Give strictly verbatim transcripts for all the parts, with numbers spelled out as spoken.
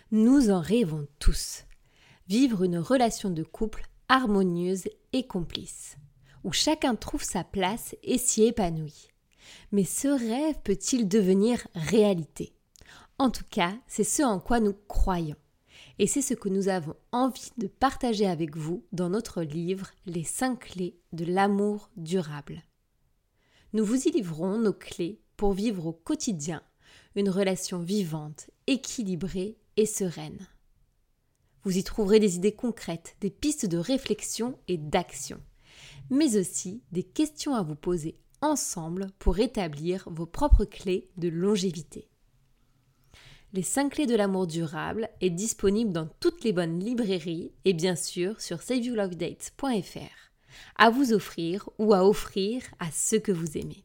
Nous en rêvons tous. Vivre une relation de couple harmonieuse et complice, où chacun trouve sa place et s'y épanouit. Mais ce rêve peut-il devenir réalité ? En tout cas, c'est ce en quoi nous croyons. Et c'est ce que nous avons envie de partager avec vous dans notre livre « Les cinq clés de l'amour durable ». Nous vous y livrons nos clés pour vivre au quotidien une relation vivante, équilibrée et sereine. Vous y trouverez des idées concrètes, des pistes de réflexion et d'action, mais aussi des questions à vous poser ensemble pour établir vos propres clés de longévité. Les cinq clés de l'amour durable est disponible dans toutes les bonnes librairies et bien sûr sur save you love dates point f r, à vous offrir ou à offrir à ceux que vous aimez.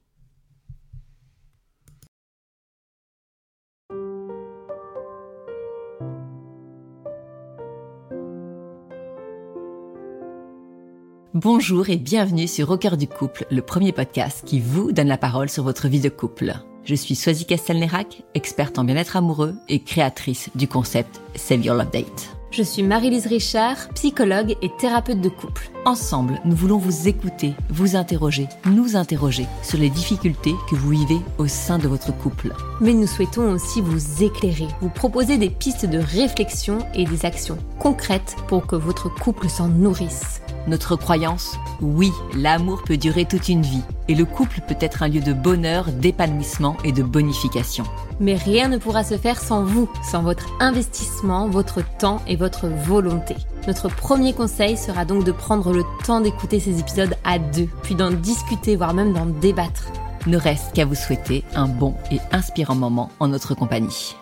Bonjour et bienvenue sur Au cœur du couple, le premier podcast qui vous donne la parole sur votre vie de couple. Je suis Swazi Castelnerac, experte en bien-être amoureux et créatrice du concept Save Your Love Date. Je suis Marie-Lise Richard, psychologue et thérapeute de couple. Ensemble, nous voulons vous écouter, vous interroger, nous interroger sur les difficultés que vous vivez au sein de votre couple. Mais nous souhaitons aussi vous éclairer, vous proposer des pistes de réflexion et des actions concrètes pour que votre couple s'en nourrisse. Notre croyance, oui, l'amour peut durer toute une vie et le couple peut être un lieu de bonheur, d'épanouissement et de bonification. Mais rien ne pourra se faire sans vous, sans votre investissement, votre temps et votre volonté. Notre premier conseil sera donc de prendre le temps d'écouter ces épisodes à deux, puis d'en discuter, voire même d'en débattre. Ne reste qu'à vous souhaiter un bon et inspirant moment en notre compagnie.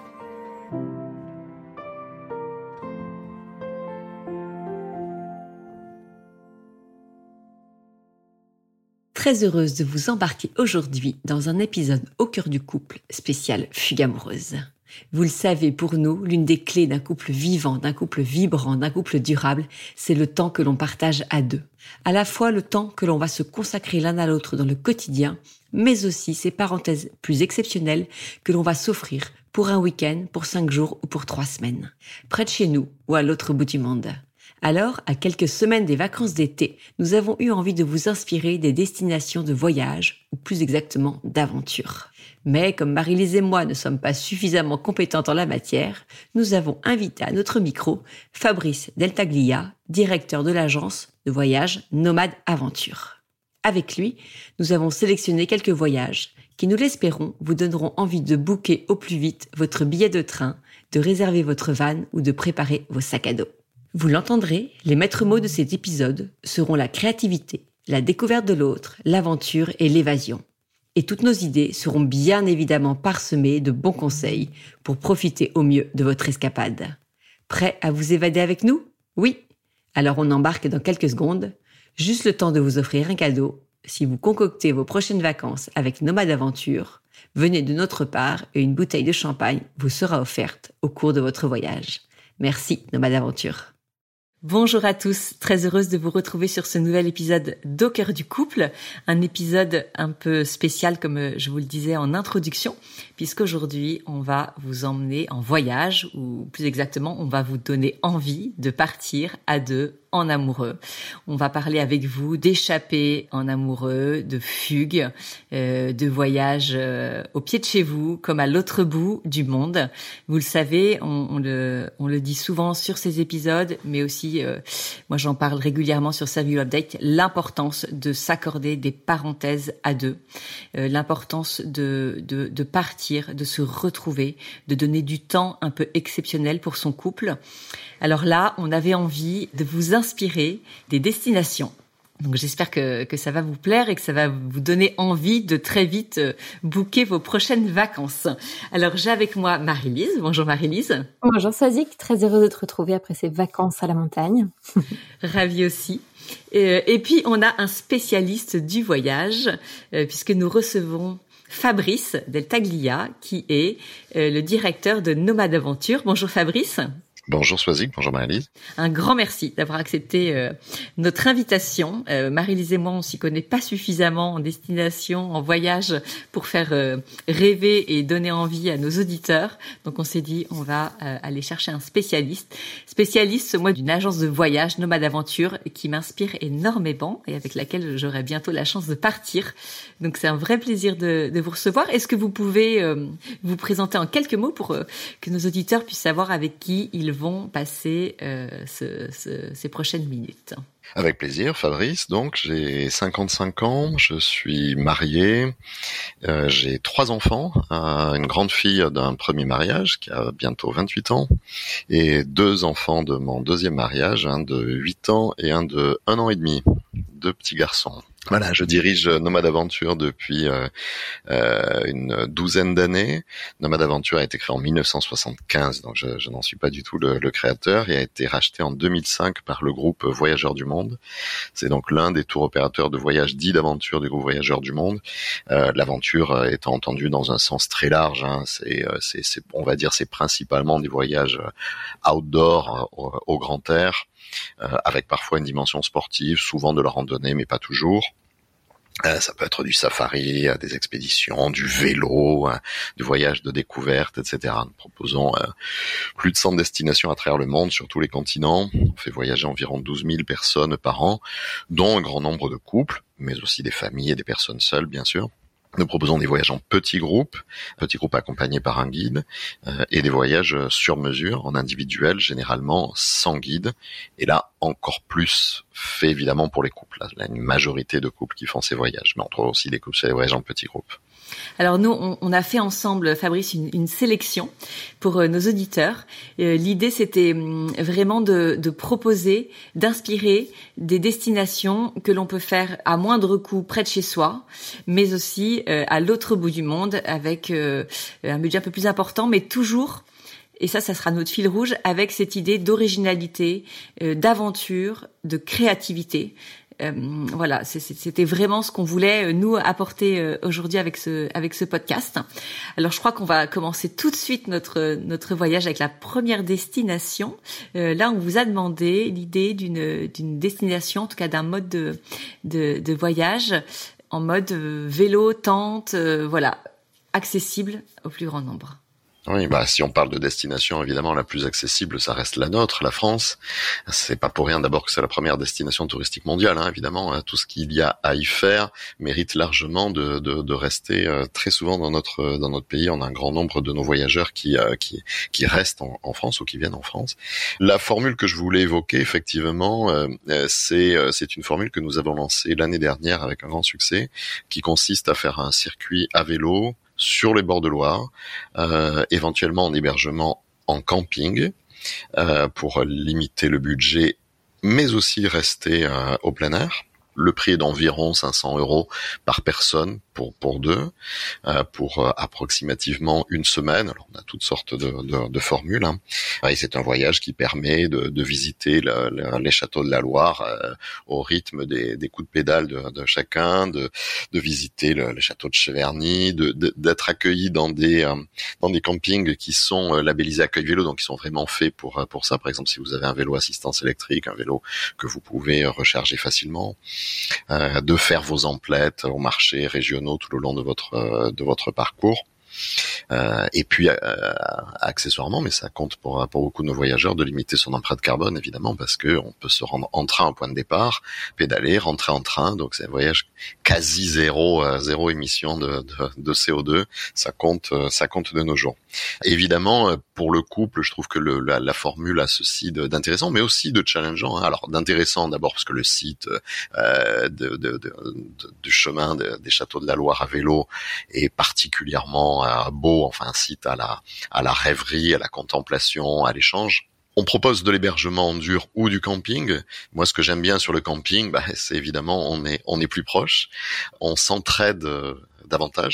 Très heureuse de vous embarquer aujourd'hui dans un épisode Au cœur du couple spécial Fugue amoureuse. Vous le savez, pour nous, l'une des clés d'un couple vivant, d'un couple vibrant, d'un couple durable, c'est le temps que l'on partage à deux. À la fois le temps que l'on va se consacrer l'un à l'autre dans le quotidien, mais aussi ces parenthèses plus exceptionnelles que l'on va s'offrir pour un week-end, pour cinq jours ou pour trois semaines, près de chez nous ou à l'autre bout du monde. Alors, à quelques semaines des vacances d'été, nous avons eu envie de vous inspirer des destinations de voyage, ou plus exactement d'aventure. Mais comme Marie-Lise et moi ne sommes pas suffisamment compétentes en la matière, nous avons invité à notre micro Fabrice Deltaglia, directeur de l'agence de voyage Nomade Aventure. Avec lui, nous avons sélectionné quelques voyages qui, nous l'espérons, vous donneront envie de booker au plus vite votre billet de train, de réserver votre van ou de préparer vos sacs à dos. Vous l'entendrez, les maîtres mots de cet épisode seront la créativité, la découverte de l'autre, l'aventure et l'évasion. Et toutes nos idées seront bien évidemment parsemées de bons conseils pour profiter au mieux de votre escapade. Prêt à vous évader avec nous ? Oui ? Alors on embarque dans quelques secondes, juste le temps de vous offrir un cadeau. Si vous concoctez vos prochaines vacances avec Nomade Aventure, venez de notre part et une bouteille de champagne vous sera offerte au cours de votre voyage. Merci Nomade Aventure. Bonjour à tous, très heureuse de vous retrouver sur ce nouvel épisode d'Au cœur du couple, un épisode un peu spécial comme je vous le disais en introduction, puisqu'aujourd'hui on va vous emmener en voyage, ou plus exactement on va vous donner envie de partir à deux en amoureux. On va parler avec vous d'échappées en amoureux, de fugues, euh, de voyages euh, au pied de chez vous, comme à l'autre bout du monde. Vous le savez, on, on, le, on le dit souvent sur ces épisodes, mais aussi, euh, moi j'en parle régulièrement sur Save You Love Date, l'importance de s'accorder des parenthèses à deux, euh, l'importance de, de, de partir, de se retrouver, de donner du temps un peu exceptionnel pour son couple. Alors là, on avait envie de vous inspirer des destinations. Donc j'espère que, que ça va vous plaire et que ça va vous donner envie de très vite euh, booker vos prochaines vacances. Alors j'ai avec moi Marie-Lise. Bonjour Marie-Lise. Bonjour Swazi, très heureuse de te retrouver après ces vacances à la montagne. Ravie aussi. Et, et puis on a un spécialiste du voyage euh, puisque nous recevons Fabrice Deltaglia qui est euh, le directeur de Nomade Aventure. Bonjour Fabrice. Bonjour Swazik, bonjour Marie-Lise. Un grand merci d'avoir accepté euh, notre invitation. Euh, Marie-Lise et moi, on s'y connaît pas suffisamment en destination, en voyage, pour faire euh, rêver et donner envie à nos auditeurs. Donc on s'est dit, on va euh, aller chercher un spécialiste. Spécialiste, moi, d'une agence de voyage, Nomade Aventure, qui m'inspire énormément et avec laquelle j'aurai bientôt la chance de partir. Donc c'est un vrai plaisir de, de vous recevoir. Est-ce que vous pouvez euh, vous présenter en quelques mots pour euh, que nos auditeurs puissent savoir avec qui ils vont vont passer euh, ce, ce, ces prochaines minutes. Avec plaisir, Fabrice. Donc, j'ai cinquante-cinq ans, je suis marié, euh, j'ai trois enfants, euh, une grande fille d'un premier mariage qui a bientôt vingt-huit ans et deux enfants de mon deuxième mariage, un de huit ans et un de un an et demi, deux petits garçons. Voilà, je dirige Nomade Aventure depuis euh, euh, une douzaine d'années. Nomade Aventure a été créé en dix-neuf cent soixante-quinze, donc je, je n'en suis pas du tout le, le créateur, et a été racheté en deux mille cinq par le groupe Voyageurs du Monde. C'est donc l'un des tours opérateurs de voyage dits d'aventure du groupe Voyageurs du Monde. Euh, l'aventure étant entendue dans un sens très large, hein, c'est, c'est, c'est, on va dire, c'est principalement des voyages outdoor au, au grand air. Euh, avec parfois une dimension sportive, souvent de la randonnée, mais pas toujours. Euh, ça peut être du safari, euh, des expéditions, du vélo, euh, du voyage de découverte, et cetera. Nous proposons euh, plus de cent destinations à travers le monde, sur tous les continents. On fait voyager environ douze mille personnes par an, dont un grand nombre de couples, mais aussi des familles et des personnes seules, bien sûr. Nous proposons des voyages en petits groupes, petits groupes accompagnés par un guide, euh, et des voyages sur mesure, en individuel, généralement sans guide. Et là, encore plus fait évidemment pour les couples. Là, il y a une majorité de couples qui font ces voyages, mais on trouve aussi des couples sur les voyages en petits groupes. Alors nous, on, on a fait ensemble, Fabrice, une, une sélection pour euh, nos auditeurs. Euh, l'idée, c'était hum, vraiment de, de proposer, d'inspirer des destinations que l'on peut faire à moindre coût près de chez soi, mais aussi euh, à l'autre bout du monde avec euh, un budget un peu plus important, mais toujours, et ça, ça sera notre fil rouge, avec cette idée d'originalité, euh, d'aventure, de créativité. Euh, voilà, c'était vraiment ce qu'on voulait nous apporter aujourd'hui avec ce avec ce podcast. Alors, je crois qu'on va commencer tout de suite notre notre voyage avec la première destination. Euh, là, on vous a demandé l'idée d'une d'une destination, en tout cas d'un mode de de, de voyage en mode vélo, tente, euh, voilà, accessible au plus grand nombre. Oui, bah si on parle de destination, évidemment la plus accessible, ça reste la nôtre, la France. C'est pas pour rien d'abord que c'est la première destination touristique mondiale, hein, évidemment. Tout ce qu'il y a à y faire mérite largement de, de, de rester euh, très souvent dans notre dans notre pays. On a un grand nombre de nos voyageurs qui euh, qui qui restent en, en France ou qui viennent en France. La formule que je voulais évoquer, effectivement, euh, c'est c'est une formule que nous avons lancée l'année dernière avec un grand succès, qui consiste à faire un circuit à vélo sur les bords de Loire, euh, éventuellement en hébergement en camping, euh, pour limiter le budget, mais aussi rester euh, au plein air. Le prix est d'environ cinq cents euros par personne pour pour deux, euh, pour euh, approximativement une semaine. Alors on a toutes sortes de, de, de formules. Hein. Et c'est un voyage qui permet de, de visiter le, le, les châteaux de la Loire euh, au rythme des, des coups de pédale de, de chacun, de, de visiter le, le château de Cheverny, de, de, d'être accueilli dans des euh, dans des campings qui sont euh, labellisés accueil vélo, donc qui sont vraiment faits pour pour ça. Par exemple, si vous avez un vélo assistance électrique, un vélo que vous pouvez recharger facilement. Euh, de faire vos emplettes aux marchés régionaux tout le long de votre euh, de votre parcours. Euh, et puis euh, accessoirement, mais ça compte pour pour beaucoup de nos voyageurs, de limiter son empreinte carbone, évidemment, parce que on peut se rendre en train au point de départ, pédaler, rentrer en train, donc c'est un voyage quasi zéro euh, zéro émission de, de de C O deux. Ça compte ça compte de nos jours. Évidemment, pour le couple, je trouve que le, la, la formule a ceci de, d'intéressant, mais aussi de challengeant. Hein. Alors d'intéressant d'abord parce que le site euh, de, de, de, de, du chemin de, des châteaux de la Loire à vélo est particulièrement euh, beau, enfin un site à la à la rêverie, à la contemplation, à l'échange. On propose de l'hébergement en dur ou du camping. Moi, ce que j'aime bien sur le camping, bah, c'est évidemment on est on est plus proche, on s'entraide euh, davantage.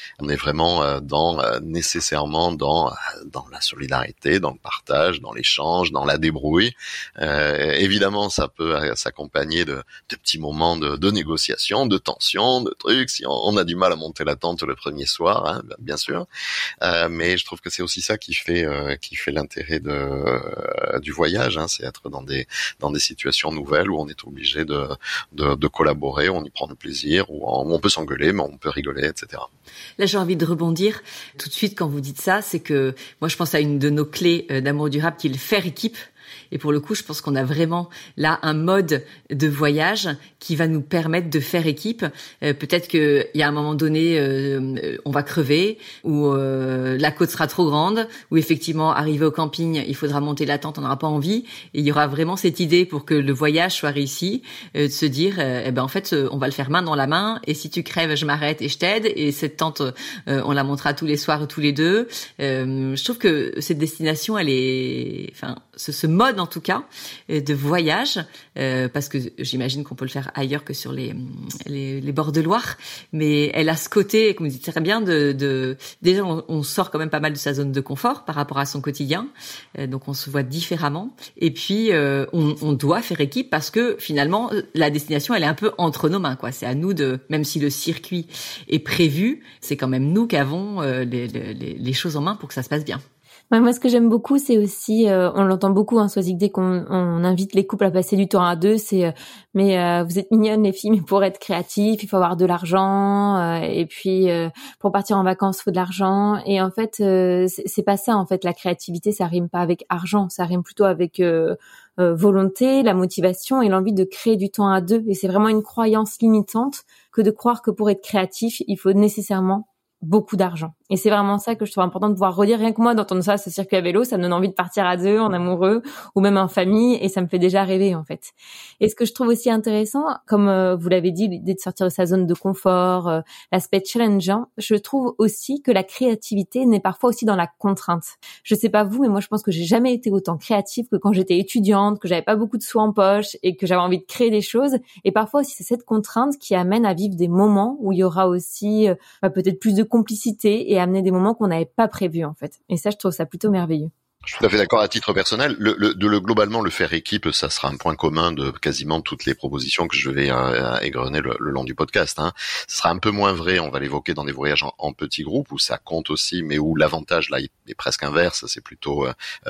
On est vraiment dans nécessairement dans dans la solidarité, dans le partage, dans l'échange, dans la débrouille. Euh, évidemment, ça peut s'accompagner de, de petits moments de, de négociation, de tension, de trucs. Si on, on a du mal à monter la tente le premier soir, hein, bien sûr. Euh, mais je trouve que c'est aussi ça qui fait euh, qui fait l'intérêt de euh, du voyage. Hein, c'est être dans des dans des situations nouvelles où on est obligé de de, de collaborer, on y prend du plaisir, où on, où on peut s'engueuler, mais on peut rigoler, et cetera. Là, j'ai envie de rebondir tout de suite quand vous dites ça, c'est que moi, je pense à une de nos clés d'amour durable qui est le faire équipe. Et pour le coup, je pense qu'on a vraiment là un mode de voyage qui va nous permettre de faire équipe. Euh, peut-être qu'il y a un moment donné, euh, on va crever, ou euh, la côte sera trop grande, ou effectivement, arrivé au camping, il faudra monter la tente, on n'aura pas envie. Et il y aura vraiment cette idée pour que le voyage soit réussi, euh, de se dire, euh, eh ben en fait, on va le faire main dans la main. Et si tu crèves, je m'arrête et je t'aide. Et cette tente, euh, on la montera tous les soirs, tous les deux. Euh, je trouve que cette destination, elle est, enfin, ce, ce mode en tout cas de voyage, euh, parce que j'imagine qu'on peut le faire ailleurs que sur les les, les bords de Loire, mais elle a ce côté, comme vous dites très bien, de, de déjà on, on sort quand même pas mal de sa zone de confort par rapport à son quotidien, euh, donc on se voit différemment, et puis euh, on, on doit faire équipe parce que finalement la destination elle est un peu entre nos mains, quoi. C'est à nous de, même si le circuit est prévu, c'est quand même nous qui avons euh, les, les, les choses en main pour que ça se passe bien. Ouais, moi, ce que j'aime beaucoup, c'est aussi, euh, on l'entend beaucoup, hein, Soisig, dès qu'on on invite les couples à passer du temps à deux, c'est euh, mais euh, vous êtes mignonnes les filles, mais pour être créatif, il faut avoir de l'argent, euh, et puis euh, pour partir en vacances, il faut de l'argent. Et en fait, euh, c'est, c'est pas ça. En fait, la créativité, ça rime pas avec argent, ça rime plutôt avec euh, euh, volonté, la motivation et l'envie de créer du temps à deux. Et c'est vraiment une croyance limitante que de croire que pour être créatif, il faut nécessairement beaucoup d'argent. Et c'est vraiment ça que je trouve important de pouvoir redire. Rien que moi, d'entendre ça, ce circuit à vélo, ça me donne envie de partir à deux, en amoureux, ou même en famille, et ça me fait déjà rêver, en fait. Et ce que je trouve aussi intéressant, comme euh, vous l'avez dit, l'idée de sortir de sa zone de confort, euh, l'aspect challengeant, je trouve aussi que la créativité naît parfois aussi dans la contrainte. Je sais pas vous, mais moi, je pense que j'ai jamais été autant créative que quand j'étais étudiante, que j'avais pas beaucoup de sous en poche, et que j'avais envie de créer des choses. Et parfois aussi, c'est cette contrainte qui amène à vivre des moments où il y aura aussi euh, bah, peut-être plus de complicité et amener des moments qu'on n'avait pas prévus, en fait. Et ça, je trouve ça plutôt merveilleux. Je suis tout à fait d'accord. À titre personnel, le, le, de le globalement le faire équipe, ça sera un point commun de quasiment toutes les propositions que je vais euh, égrener le, le long du podcast. Hein. Ce sera un peu moins vrai, on va l'évoquer dans des voyages en, en petits groupes où ça compte aussi, mais où l'avantage là est presque inverse. C'est plutôt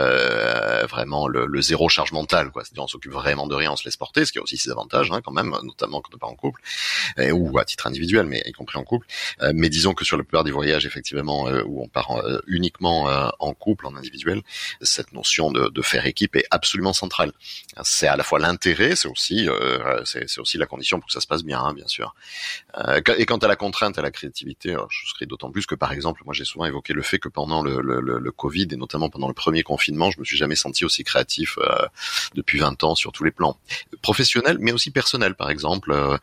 euh, vraiment le, le zéro charge mentale, quoi. C'est-à-dire on s'occupe vraiment de rien, on se laisse porter, ce qui a aussi ses avantages, hein, quand même, notamment quand on n'est pas en couple et, ou à titre individuel, mais y compris en couple. Euh, mais disons que sur la plupart des voyages, effectivement, euh, où on part euh, uniquement euh, en couple, en individuel, cette notion de, de faire équipe est absolument centrale. C'est à la fois l'intérêt, c'est aussi, euh, c'est, c'est aussi la condition pour que ça se passe bien, hein, bien sûr. Euh, et quant à la contrainte, à la créativité, alors je souscris d'autant plus que, par exemple, moi j'ai souvent évoqué le fait que pendant le, le, le, le Covid et notamment pendant le premier confinement, je me suis jamais senti aussi créatif euh, depuis vingt ans sur tous les plans, professionnels, mais aussi personnels. Par exemple, euh,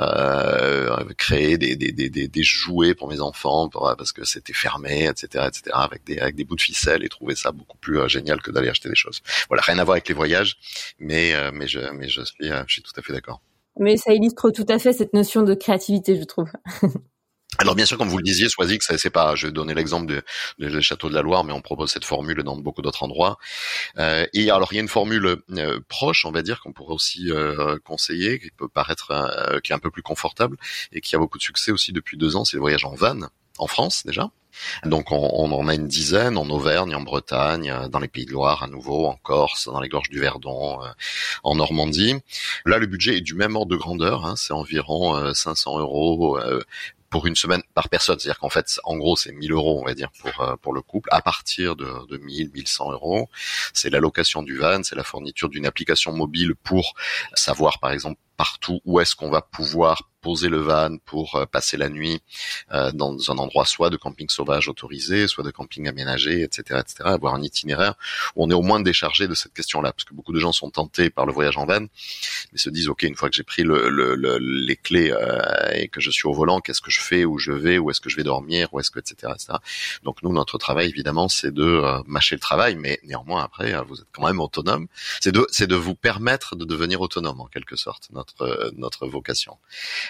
euh, créer des, des, des, des, des jouets pour mes enfants pour, parce que c'était fermé, et cetera, et cetera, avec des, avec des bouts de ficelle et trouver ça beaucoup plus euh, génial que d'aller acheter des choses. Voilà, rien à voir avec les voyages, mais euh, mais je mais je suis euh, je suis tout à fait d'accord. Mais ça illustre tout à fait cette notion de créativité, je trouve. Alors bien sûr, comme vous le disiez, Soisig, ça c'est pas. Je vais donner l'exemple de, de, de Château de la Loire, mais on propose cette formule dans beaucoup d'autres endroits. Euh, et alors il y a une formule euh, proche, on va dire, qu'on pourrait aussi euh, conseiller, qui peut paraître, euh, qui est un peu plus confortable et qui a beaucoup de succès aussi depuis deux ans. C'est le voyage en van en France déjà. Donc on, on en a une dizaine en Auvergne, en Bretagne, dans les Pays de Loire à nouveau, en Corse, dans les gorges du Verdon, euh, en Normandie. Là, le budget est du même ordre de grandeur, hein, c'est environ euh, cinq cents euros euh, pour une semaine par personne. C'est-à-dire qu'en fait, en gros, c'est mille euros, on va dire, pour euh, pour le couple. À partir de, de mille, mille cent euros, c'est la location du van, c'est la fourniture d'une application mobile pour savoir, par exemple, partout où est-ce qu'on va pouvoir poser le van pour euh, passer la nuit euh, dans un endroit soit de camping sauvage autorisé, soit de camping aménagé, et cetera, et cetera. Avoir un itinéraire où on est au moins déchargé de cette question-là, parce que beaucoup de gens sont tentés par le voyage en van, mais se disent ok, une fois que j'ai pris le, le, le, les clés euh, et que je suis au volant, qu'est-ce que je fais, où je vais, où est-ce que je vais dormir, où est-ce que, et cetera, et cetera. Donc nous, notre travail évidemment, c'est de euh, mâcher le travail, mais néanmoins après, euh, vous êtes quand même autonome. C'est de, c'est de vous permettre de devenir autonome en quelque sorte, notre notre vocation.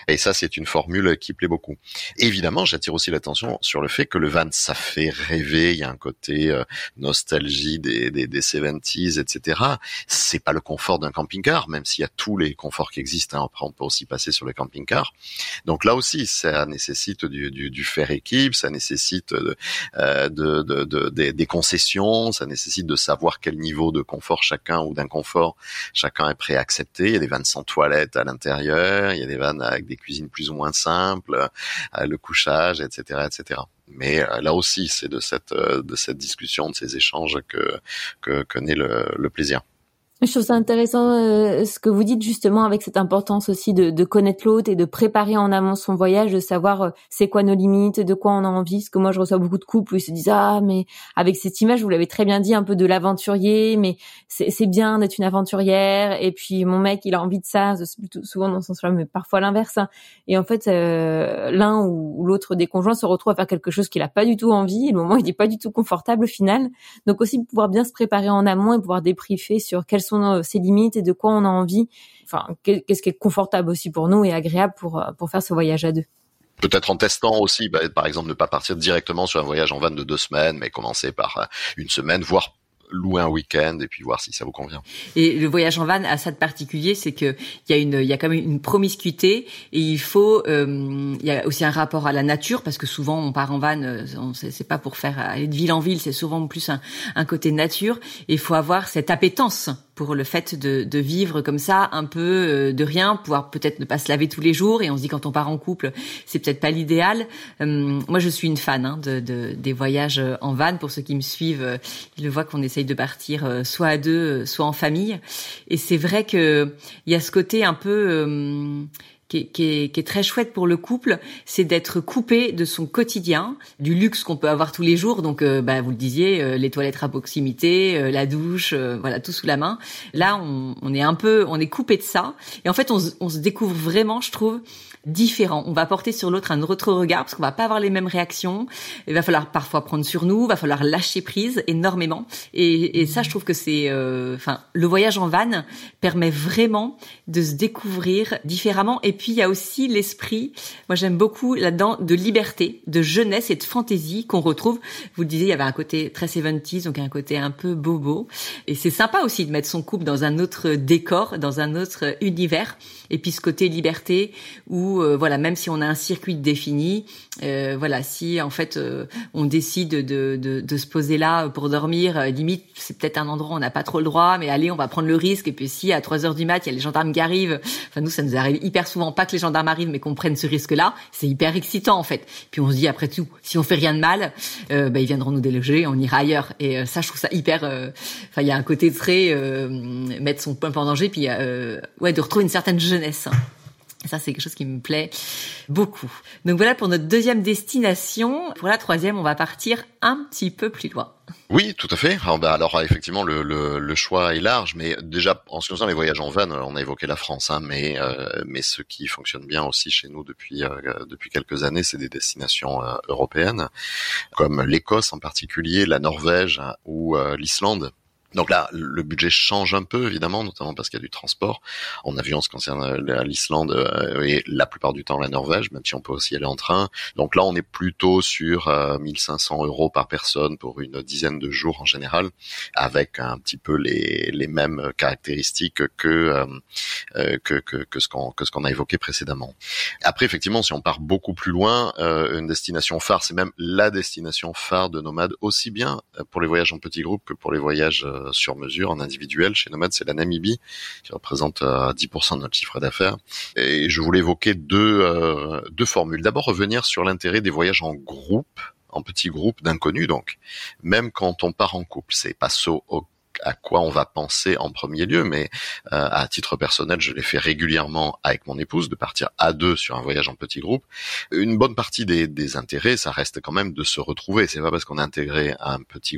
Et ça, c'est une formule qui plaît beaucoup. Évidemment, j'attire aussi l'attention sur le fait que le van, ça fait rêver. Il y a un côté euh, nostalgie des, des, des soixante-dix, et cetera. C'est pas le confort d'un camping-car, même s'il y a tous les conforts qui existent. Hein. Après, on peut aussi passer sur le camping-car. Donc là aussi, ça nécessite du, du, du faire équipe, ça nécessite de, euh, de, de, de, de, des concessions, ça nécessite de savoir quel niveau de confort chacun ou d'inconfort chacun est prêt à accepter. Il y a des vannes sans toilette à l'intérieur, il y a des vannes avec des cuisines plus ou moins simples, euh, le couchage, et cetera, et cetera. Mais euh, là aussi, c'est de cette euh, de cette discussion, de ces échanges que que, que naît le, le plaisir. Je trouve ça intéressant euh, ce que vous dites justement avec cette importance aussi de, de connaître l'autre et de préparer en amont son voyage, de savoir euh, c'est quoi nos limites, de quoi on a envie. Parce que moi je reçois beaucoup de couples où ils se disent ah mais avec cette image vous l'avez très bien dit un peu de l'aventurier, mais c'est, c'est bien d'être une aventurière et puis mon mec il a envie de ça, c'est plutôt souvent dans ce sens-là mais parfois l'inverse. Hein. Et en fait euh, l'un ou, ou l'autre des conjoints se retrouve à faire quelque chose qu'il a pas du tout envie. Et le moment il n'est pas du tout confortable au final. Donc aussi pouvoir bien se préparer en amont et pouvoir débriefer sur quels sont ses limites et de quoi on a envie. Enfin, qu'est-ce qui est confortable aussi pour nous et agréable pour pour faire ce voyage à deux. Peut-être en testant aussi, bah, par exemple, ne pas partir directement sur un voyage en van de deux semaines, mais commencer par une semaine, voire louer un week-end et puis voir si ça vous convient. Et le voyage en van a ça de particulier, c'est que il y a une, il y a quand même une promiscuité et il faut, euh, il y a aussi un rapport à la nature parce que souvent on part en van, on, c'est, c'est pas pour faire aller de ville en ville, c'est souvent plus un, un côté nature. Et il faut avoir cette appétence pour le fait de, de vivre comme ça, un peu de rien, pouvoir peut-être ne pas se laver tous les jours. Et on se dit quand on part en couple, c'est peut-être pas l'idéal. Euh, moi, je suis une fan hein, de, de des voyages en van. Pour ceux qui me suivent, ils le voient qu'on essaye de partir soit à deux, soit en famille. Et c'est vrai que il y a ce côté un peu euh, Qui est, qui, est, qui est très chouette pour le couple, c'est d'être coupé de son quotidien, du luxe qu'on peut avoir tous les jours. Donc, euh, bah, vous le disiez, euh, les toilettes à proximité, euh, la douche, euh, voilà, tout sous la main. Là, on, on est un peu, on est coupé de ça. Et en fait, on, on se découvre vraiment, je trouve, différent. On va porter sur l'autre un autre regard parce qu'on va pas avoir les mêmes réactions. Il va falloir parfois prendre sur nous, il va falloir lâcher prise énormément. Et, et ça, je trouve que c'est, enfin, euh, le voyage en van permet vraiment de se découvrir différemment. Et puis il y a aussi l'esprit, moi j'aime beaucoup là-dedans, de liberté, de jeunesse et de fantaisie qu'on retrouve. Vous le disiez, il y avait un côté très soixante-dix, donc un côté un peu bobo. Et c'est sympa aussi de mettre son couple dans un autre décor, dans un autre univers. Et puis ce côté liberté où euh, voilà, même si on a un circuit défini, euh, voilà, si en fait euh, on décide de, de de se poser là pour dormir, euh, limite c'est peut-être un endroit où on n'a pas trop le droit, mais allez, on va prendre le risque. Et puis si à trois heures du mat il y a les gendarmes qui arrivent, enfin nous ça nous arrive hyper souvent, pas que les gendarmes arrivent, mais qu'on prenne ce risque-là, c'est hyper excitant en fait. Puis on se dit après tout, si on fait rien de mal, euh, bah ils viendront nous déloger, on ira ailleurs. Et euh, ça, je trouve ça hyper. Enfin, euh, il y a un côté très euh, mettre son peuple en danger, puis euh, ouais, de retrouver une certaine jeunesse. Ça, c'est quelque chose qui me plaît beaucoup. Donc voilà pour notre deuxième destination. Pour la troisième, on va partir un petit peu plus loin. Oui, tout à fait. Alors, bah, alors effectivement, le, le, le choix est large, mais déjà, en ce qui concerne les voyages en van, on a évoqué la France, hein, mais euh, mais ce qui fonctionne bien aussi chez nous depuis euh, depuis quelques années, c'est des destinations euh, européennes, comme l'Écosse en particulier, la Norvège hein, ou euh, l'Islande. Donc là, le budget change un peu, évidemment, notamment parce qu'il y a du transport. En avion, ce qui concerne l'Islande et la plupart du temps la Norvège, même si on peut aussi y aller en train. Donc là, on est plutôt sur euh, mille cinq cents euros par personne pour une dizaine de jours en général, avec un petit peu les, les mêmes caractéristiques que, euh, que, que, que ce qu'on, que ce qu'on a évoqué précédemment. Après, effectivement, si on part beaucoup plus loin, euh, une destination phare, c'est même la destination phare de Nomade, aussi bien pour les voyages en petits groupes que pour les voyages euh, sur mesure, en individuel. Chez Nomade, c'est la Namibie, qui représente euh, dix pour cent de notre chiffre d'affaires. Et je voulais évoquer deux, euh, deux formules. D'abord, revenir sur l'intérêt des voyages en groupe, en petits groupes d'inconnus, donc. Même quand on part en couple, c'est pas ça au à quoi on va penser en premier lieu, mais euh, à titre personnel, je l'ai fait régulièrement avec mon épouse, de partir à deux sur un voyage en petit groupe. Une bonne partie des, des intérêts, ça reste quand même de se retrouver. C'est pas parce qu'on est intégré à un petit groupe,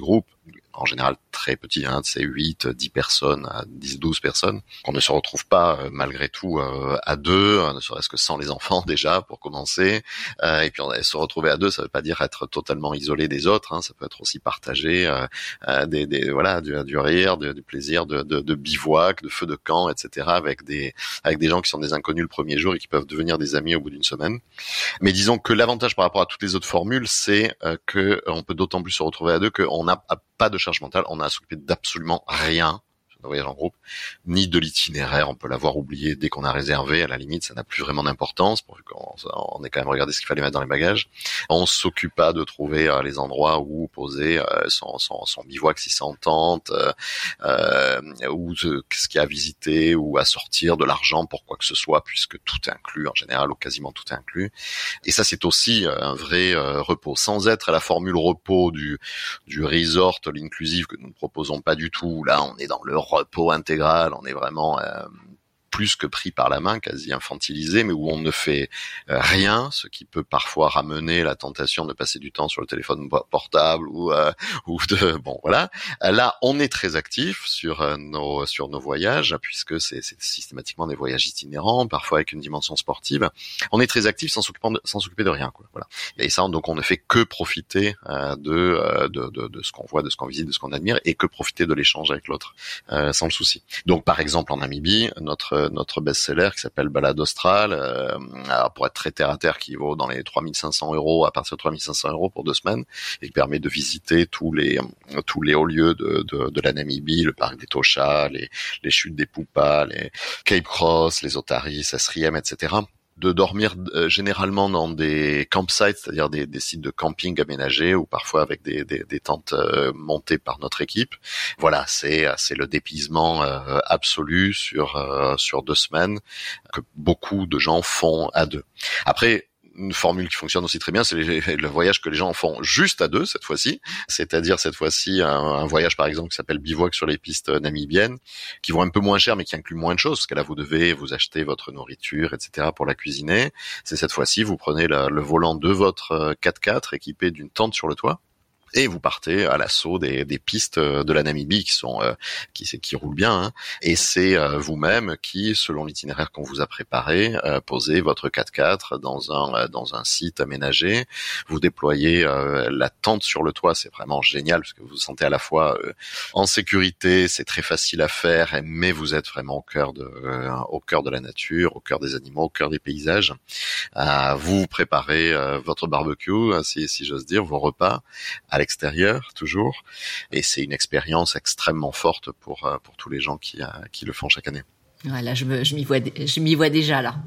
en général très petit, hein, c'est huit, dix personnes, dix, douze personnes, qu'on ne se retrouve pas euh, malgré tout euh, à deux, euh, ne serait-ce que sans les enfants déjà pour commencer. Euh, et puis on, se retrouver à deux, ça veut pas dire être totalement isolé des autres, hein, ça peut être aussi partager euh, euh, des, des voilà du, du rire, du, du plaisir, de, de, de bivouac, de feu de camp, et cetera. Avec des avec des gens qui sont des inconnus le premier jour et qui peuvent devenir des amis au bout d'une semaine. Mais disons que l'avantage par rapport à toutes les autres formules, c'est euh, que on peut d'autant plus se retrouver à deux qu'on n'a pas de charge mentale, on a à s'occuper d'absolument rien. Le voyage en groupe, ni de l'itinéraire, on peut l'avoir oublié dès qu'on a réservé, à la limite ça n'a plus vraiment d'importance, pourvu qu'on on ait quand même regardé ce qu'il fallait mettre dans les bagages. On s'occupe pas de trouver euh, les endroits où poser euh, son, son, son bivouac si ça en tente, euh, euh, ou de, ce qu'il y a à visiter, ou à sortir de l'argent pour quoi que ce soit, puisque tout est inclus en général, ou quasiment tout est inclus. Et ça c'est aussi un vrai euh, repos, sans être à la formule repos du, du resort, l'inclusive que nous ne proposons pas du tout. Là on est dans le repos intégral, on est vraiment euh, plus que pris par la main, quasi infantilisé, mais où on ne fait euh, rien, ce qui peut parfois ramener la tentation de passer du temps sur le téléphone portable ou euh, ou de bon voilà. Là, on est très actif sur euh, nos sur nos voyages, puisque c'est, c'est systématiquement des voyages itinérants, parfois avec une dimension sportive. On est très actif sans s'occuper de, sans s'occuper de rien, quoi. Voilà. Et ça, donc, on ne fait que profiter euh, de, euh, de de de ce qu'on voit, de ce qu'on visite, de ce qu'on admire, et que profiter de l'échange avec l'autre, euh, sans le souci. Donc, par exemple, en Namibie, notre notre best-seller qui s'appelle Balade Australe, euh, alors pour être très terre à terre, qui vaut dans les trois mille cinq cents euros, à partir de trois mille cinq cents euros pour deux semaines, et qui permet de visiter tous les tous les hauts lieux de, de, de la Namibie, le parc des Tosha, les, les chutes des Poupas, les Cape Cross, les Otaris, Sasriem, et cetera. De dormir euh, généralement dans des campsites, c'est-à-dire des, des sites de camping aménagés, ou parfois avec des, des, des tentes euh, montées par notre équipe. Voilà, c'est c'est le dépaysement euh, absolu sur euh, sur deux semaines que beaucoup de gens font à deux. Après, une formule qui fonctionne aussi très bien, c'est les, le voyage que les gens font juste à deux cette fois-ci, c'est-à-dire cette fois-ci un, un voyage par exemple qui s'appelle bivouac sur les pistes namibiennes, qui vont un peu moins cher mais qui inclut moins de choses, parce que là vous devez vous acheter votre nourriture, et cetera pour la cuisiner. C'est cette fois-ci vous prenez la, le volant de votre quatre-quatre équipé d'une tente sur le toit, et vous partez à l'assaut des, des pistes de la Namibie qui sont euh, qui qui roulent bien, hein. Et c'est euh, vous-même qui, selon l'itinéraire qu'on vous a préparé, euh, posez votre quatre-quatre dans un dans un site aménagé. Vous déployez euh, la tente sur le toit, c'est vraiment génial parce que vous vous sentez à la fois euh, en sécurité, c'est très facile à faire, mais vous êtes vraiment au cœur de euh, au cœur de la nature, au cœur des animaux, au cœur des paysages. Euh, vous préparez euh, votre barbecue, si si j'ose dire, vos repas à l'extérieur toujours, et c'est une expérience extrêmement forte pour pour tous les gens qui qui le font chaque année. Voilà, je me je m'y vois je m'y vois déjà là.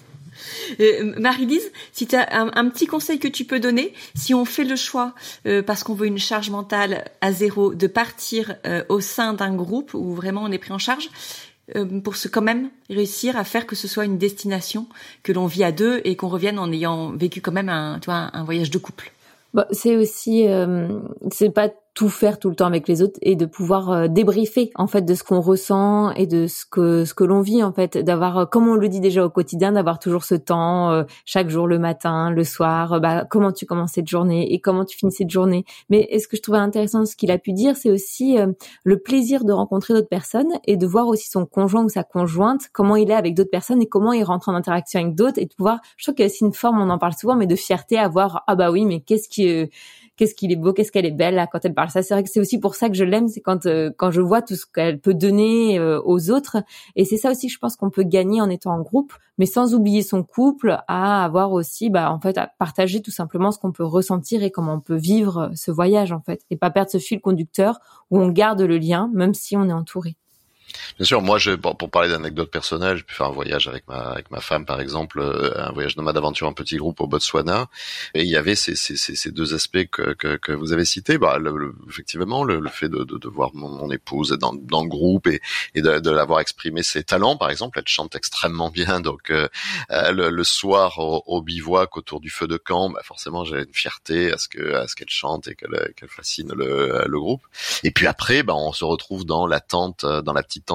Euh, Marie-Lise, si tu as un, un petit conseil que tu peux donner, si on fait le choix, euh, parce qu'on veut une charge mentale à zéro, de partir euh, au sein d'un groupe où vraiment on est pris en charge, euh, pour se quand même réussir à faire que ce soit une destination que l'on vit à deux et qu'on revienne en ayant vécu quand même un, tu vois, un voyage de couple. Bon, c'est aussi, euh, c'est pas tout faire tout le temps avec les autres et de pouvoir euh, débriefer en fait de ce qu'on ressent et de ce que ce que l'on vit en fait, d'avoir euh, comme on le dit déjà au quotidien, d'avoir toujours ce temps euh, chaque jour, le matin, le soir, euh, bah comment tu commences cette journée et comment tu finis cette journée. Mais ce que je trouvais intéressant ce qu'il a pu dire, c'est aussi euh, le plaisir de rencontrer d'autres personnes et de voir aussi son conjoint ou sa conjointe, comment il est avec d'autres personnes et comment il rentre en interaction avec d'autres, et de pouvoir, je trouve qu'il y a aussi une forme, on en parle souvent, mais de fierté à voir, ah bah oui, mais qu'est-ce qui euh, qu'est-ce qu'il est beau, qu'est-ce qu'elle est belle là quand elle parle. Ça, c'est vrai que c'est aussi pour ça que je l'aime, c'est quand euh, quand je vois tout ce qu'elle peut donner euh, aux autres. Et c'est ça aussi que je pense qu'on peut gagner en étant en groupe, mais sans oublier son couple, à avoir aussi, bah en fait, à partager tout simplement ce qu'on peut ressentir et comment on peut vivre ce voyage en fait, et pas perdre ce fil conducteur où on garde le lien même si on est entouré. Bien sûr, moi, je, pour, pour parler d'anecdotes personnelles, j'ai pu faire un voyage avec ma, avec ma femme, par exemple, un voyage nomade aventure en petit groupe au Botswana, et il y avait ces, ces, ces, ces deux aspects que, que, que vous avez cités. Bah, le, le, effectivement, le, le fait de, de, de voir mon, mon épouse dans, dans le groupe et, et de, de l'avoir exprimé ses talents, par exemple, elle chante extrêmement bien, donc euh, le, le soir au, au bivouac autour du feu de camp, bah, forcément, j'ai une fierté à ce que, à ce qu'elle chante et qu'elle, qu'elle fascine le, le groupe. Et puis après, bah, on se retrouve dans la tente, dans la petite tente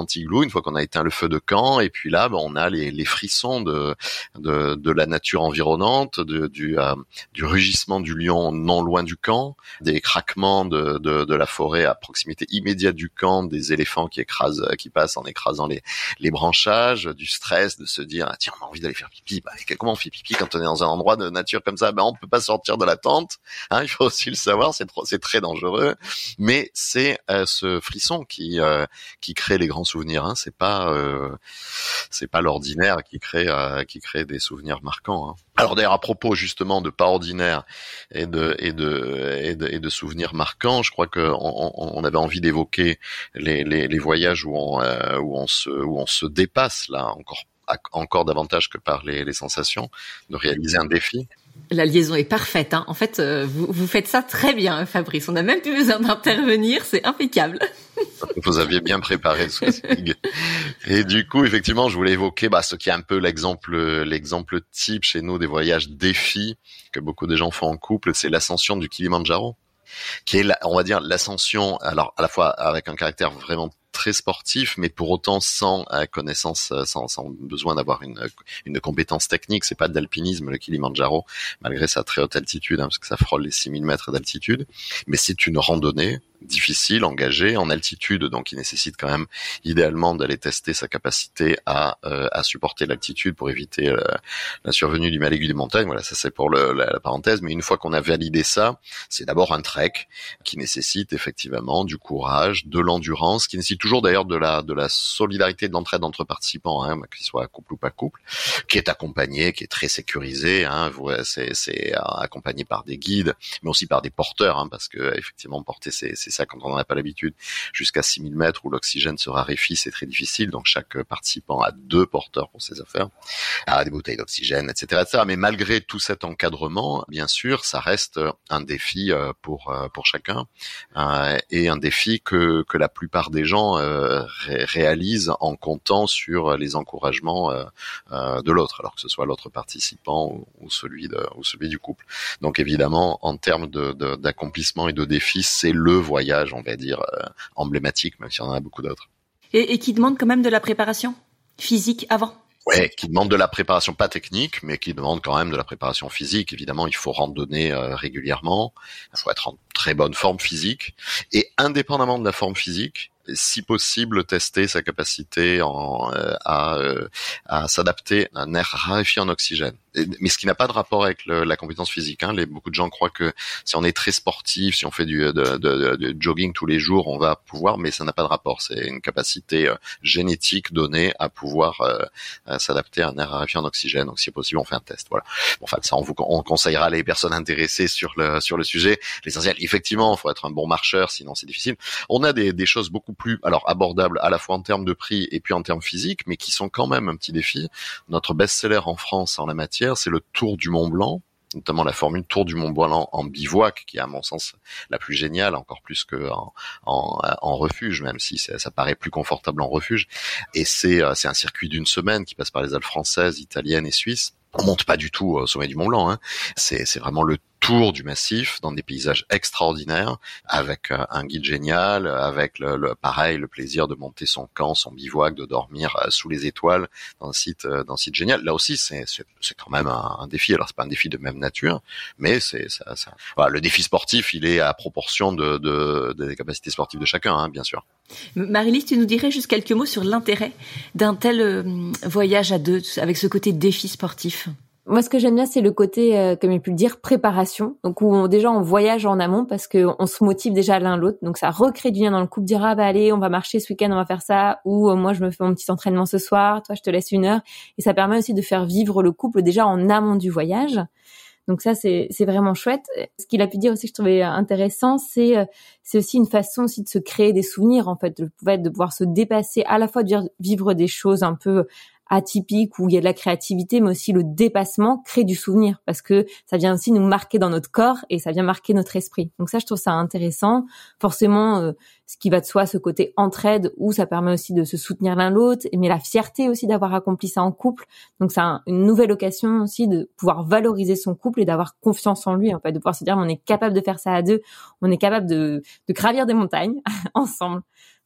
anti-glou une fois qu'on a éteint le feu de camp, et puis là, ben, on a les, les frissons de, de, de la nature environnante, de, du, euh, du rugissement du lion non loin du camp, des craquements de, de, de la forêt à proximité immédiate du camp, des éléphants qui écrasent, qui passent en écrasant les, les branchages, du stress de se dire ah, tiens, on a envie d'aller faire pipi. Bah, comment on fait pipi quand on est dans un endroit de nature comme ça? Ben, on peut pas sortir de la tente. Hein, il faut aussi le savoir, c'est trop, c'est très dangereux. Mais c'est euh, ce frisson qui euh, qui crée les grands souvenirs. Hein. C'est pas euh, c'est pas l'ordinaire qui crée euh, qui crée des souvenirs marquants. Hein. Alors d'ailleurs à propos justement de pas ordinaire et de et de et de, et de souvenirs marquants, je crois que on, on avait envie d'évoquer les, les les voyages où on euh, où on se où on se dépasse là encore encore davantage que par les, les sensations, de réaliser un défi. La liaison est parfaite. Hein. En fait, euh, vous, vous faites ça très bien, Fabrice. On n'a même plus besoin d'intervenir, c'est impeccable. Vous aviez bien préparé ce casting. Et du coup, effectivement, je voulais évoquer bah, ce qui est un peu l'exemple, l'exemple type chez nous des voyages défis que beaucoup de gens font en couple, c'est l'ascension du Kilimandjaro, qui est, la, on va dire, l'ascension, alors à la fois avec un caractère vraiment très sportif, mais pour autant sans euh, connaissance, sans, sans besoin d'avoir une, une compétence technique. C'est pas de l'alpinisme, le Kilimandjaro, malgré sa très haute altitude, hein, parce que ça frôle les six mille mètres d'altitude. Mais c'est une randonnée difficile, engagée, en altitude, donc il nécessite quand même idéalement d'aller tester sa capacité à, euh, à supporter l'altitude pour éviter euh, la survenue du mal aigu des montagnes. Voilà, ça c'est pour le, la, la parenthèse. Mais une fois qu'on a validé ça, c'est d'abord un trek qui nécessite effectivement du courage, de l'endurance, qui nécessite toujours d'ailleurs de la de la solidarité, de l'entraide entre participants, hein, qu'ils soient couple ou pas couple, qui est accompagné, qui est très sécurisé. Hein, c'est, c'est accompagné par des guides, mais aussi par des porteurs, hein, parce que effectivement porter c'est, c'est ça quand on n'en a pas l'habitude. Jusqu'à six mille mètres où l'oxygène se raréfie, c'est très difficile. Donc chaque participant a deux porteurs pour ses affaires, a des bouteilles d'oxygène, et cetera, et cetera. Mais malgré tout cet encadrement, bien sûr, ça reste un défi pour pour chacun, euh, et un défi que que la plupart des gens euh, ré- réalisent en comptant sur les encouragements euh, euh, de l'autre, alors que ce soit l'autre participant ou, ou celui de ou celui du couple. Donc évidemment, en termes de, de d'accomplissement et de défis, c'est le voyage, on va dire, euh, emblématique, même s'il y en a beaucoup d'autres. Et, et qui demande quand même de la préparation physique avant. Ouais, qui demande de la préparation, pas technique, mais qui demande quand même de la préparation physique. Évidemment, il faut randonner euh, régulièrement, il faut être en très bonne forme physique, et indépendamment de la forme physique, si possible, tester sa capacité en, euh, à, euh, à s'adapter à un air raréfié en oxygène. Et, mais ce qui n'a pas de rapport avec le, la compétence physique. Hein. Les, beaucoup de gens croient que si on est très sportif, si on fait du de, de, de, de jogging tous les jours, on va pouvoir, mais ça n'a pas de rapport. C'est une capacité euh, génétique donnée à pouvoir euh, à s'adapter à un air raréfié en oxygène. Donc, si possible, on fait un test. Voilà. Bon, enfin, ça, on vous on conseillera les personnes intéressées sur le sur le sujet. L'essentiel, effectivement, il faut être un bon marcheur, sinon c'est difficile. On a des, des choses beaucoup plus alors abordables à la fois en termes de prix et puis en termes physiques, mais qui sont quand même un petit défi. Notre best-seller en France en la matière, c'est le Tour du Mont Blanc, notamment la formule Tour du Mont Blanc en bivouac, qui est à mon sens la plus géniale, encore plus que en, en, en refuge, même si ça, ça paraît plus confortable en refuge. Et c'est, c'est un circuit d'une semaine qui passe par les Alpes françaises, italiennes et suisses. On monte pas du tout au sommet du Mont Blanc, hein. C'est, c'est vraiment le tour du massif dans des paysages extraordinaires, avec euh, un guide génial, avec le, le pareil le plaisir de monter son camp, son bivouac, de dormir euh, sous les étoiles dans un site euh, dans un site génial. Là aussi, c'est c'est, c'est quand même un, un défi. Alors c'est pas un défi de même nature, mais c'est ça. ça voilà, le défi sportif, il est à proportion de, de, de des capacités sportives de chacun, hein, bien sûr. Marie-Lise, tu nous dirais juste quelques mots sur l'intérêt d'un tel euh, voyage à deux, avec ce côté défi sportif? Moi, ce que j'aime bien, c'est le côté, euh, comme il peut le dire, préparation. Donc, où on, déjà, on voyage en amont parce que on se motive déjà l'un l'autre. Donc, ça recrée du lien dans le couple. Dire, ah, bah, allez, on va marcher ce week-end, on va faire ça. Ou, euh, moi, je me fais mon petit entraînement ce soir. Toi, je te laisse une heure. Et ça permet aussi de faire vivre le couple déjà en amont du voyage. Donc ça, c'est, c'est vraiment chouette. Ce qu'il a pu dire aussi que je trouvais intéressant, c'est, euh, c'est aussi une façon aussi de se créer des souvenirs, en fait, de, de pouvoir se dépasser, à la fois de vivre des choses un peu atypique où il y a de la créativité, mais aussi le dépassement crée du souvenir parce que ça vient aussi nous marquer dans notre corps et ça vient marquer notre esprit. Donc ça, je trouve ça intéressant. Forcément, euh, ce qui va de soi, ce côté entraide où ça permet aussi de se soutenir l'un l'autre, mais la fierté aussi d'avoir accompli ça en couple. Donc c'est un, une nouvelle occasion aussi de pouvoir valoriser son couple et d'avoir confiance en lui, en fait, de pouvoir se dire on est capable de faire ça à deux, on est capable de, de gravir des montagnes ensemble.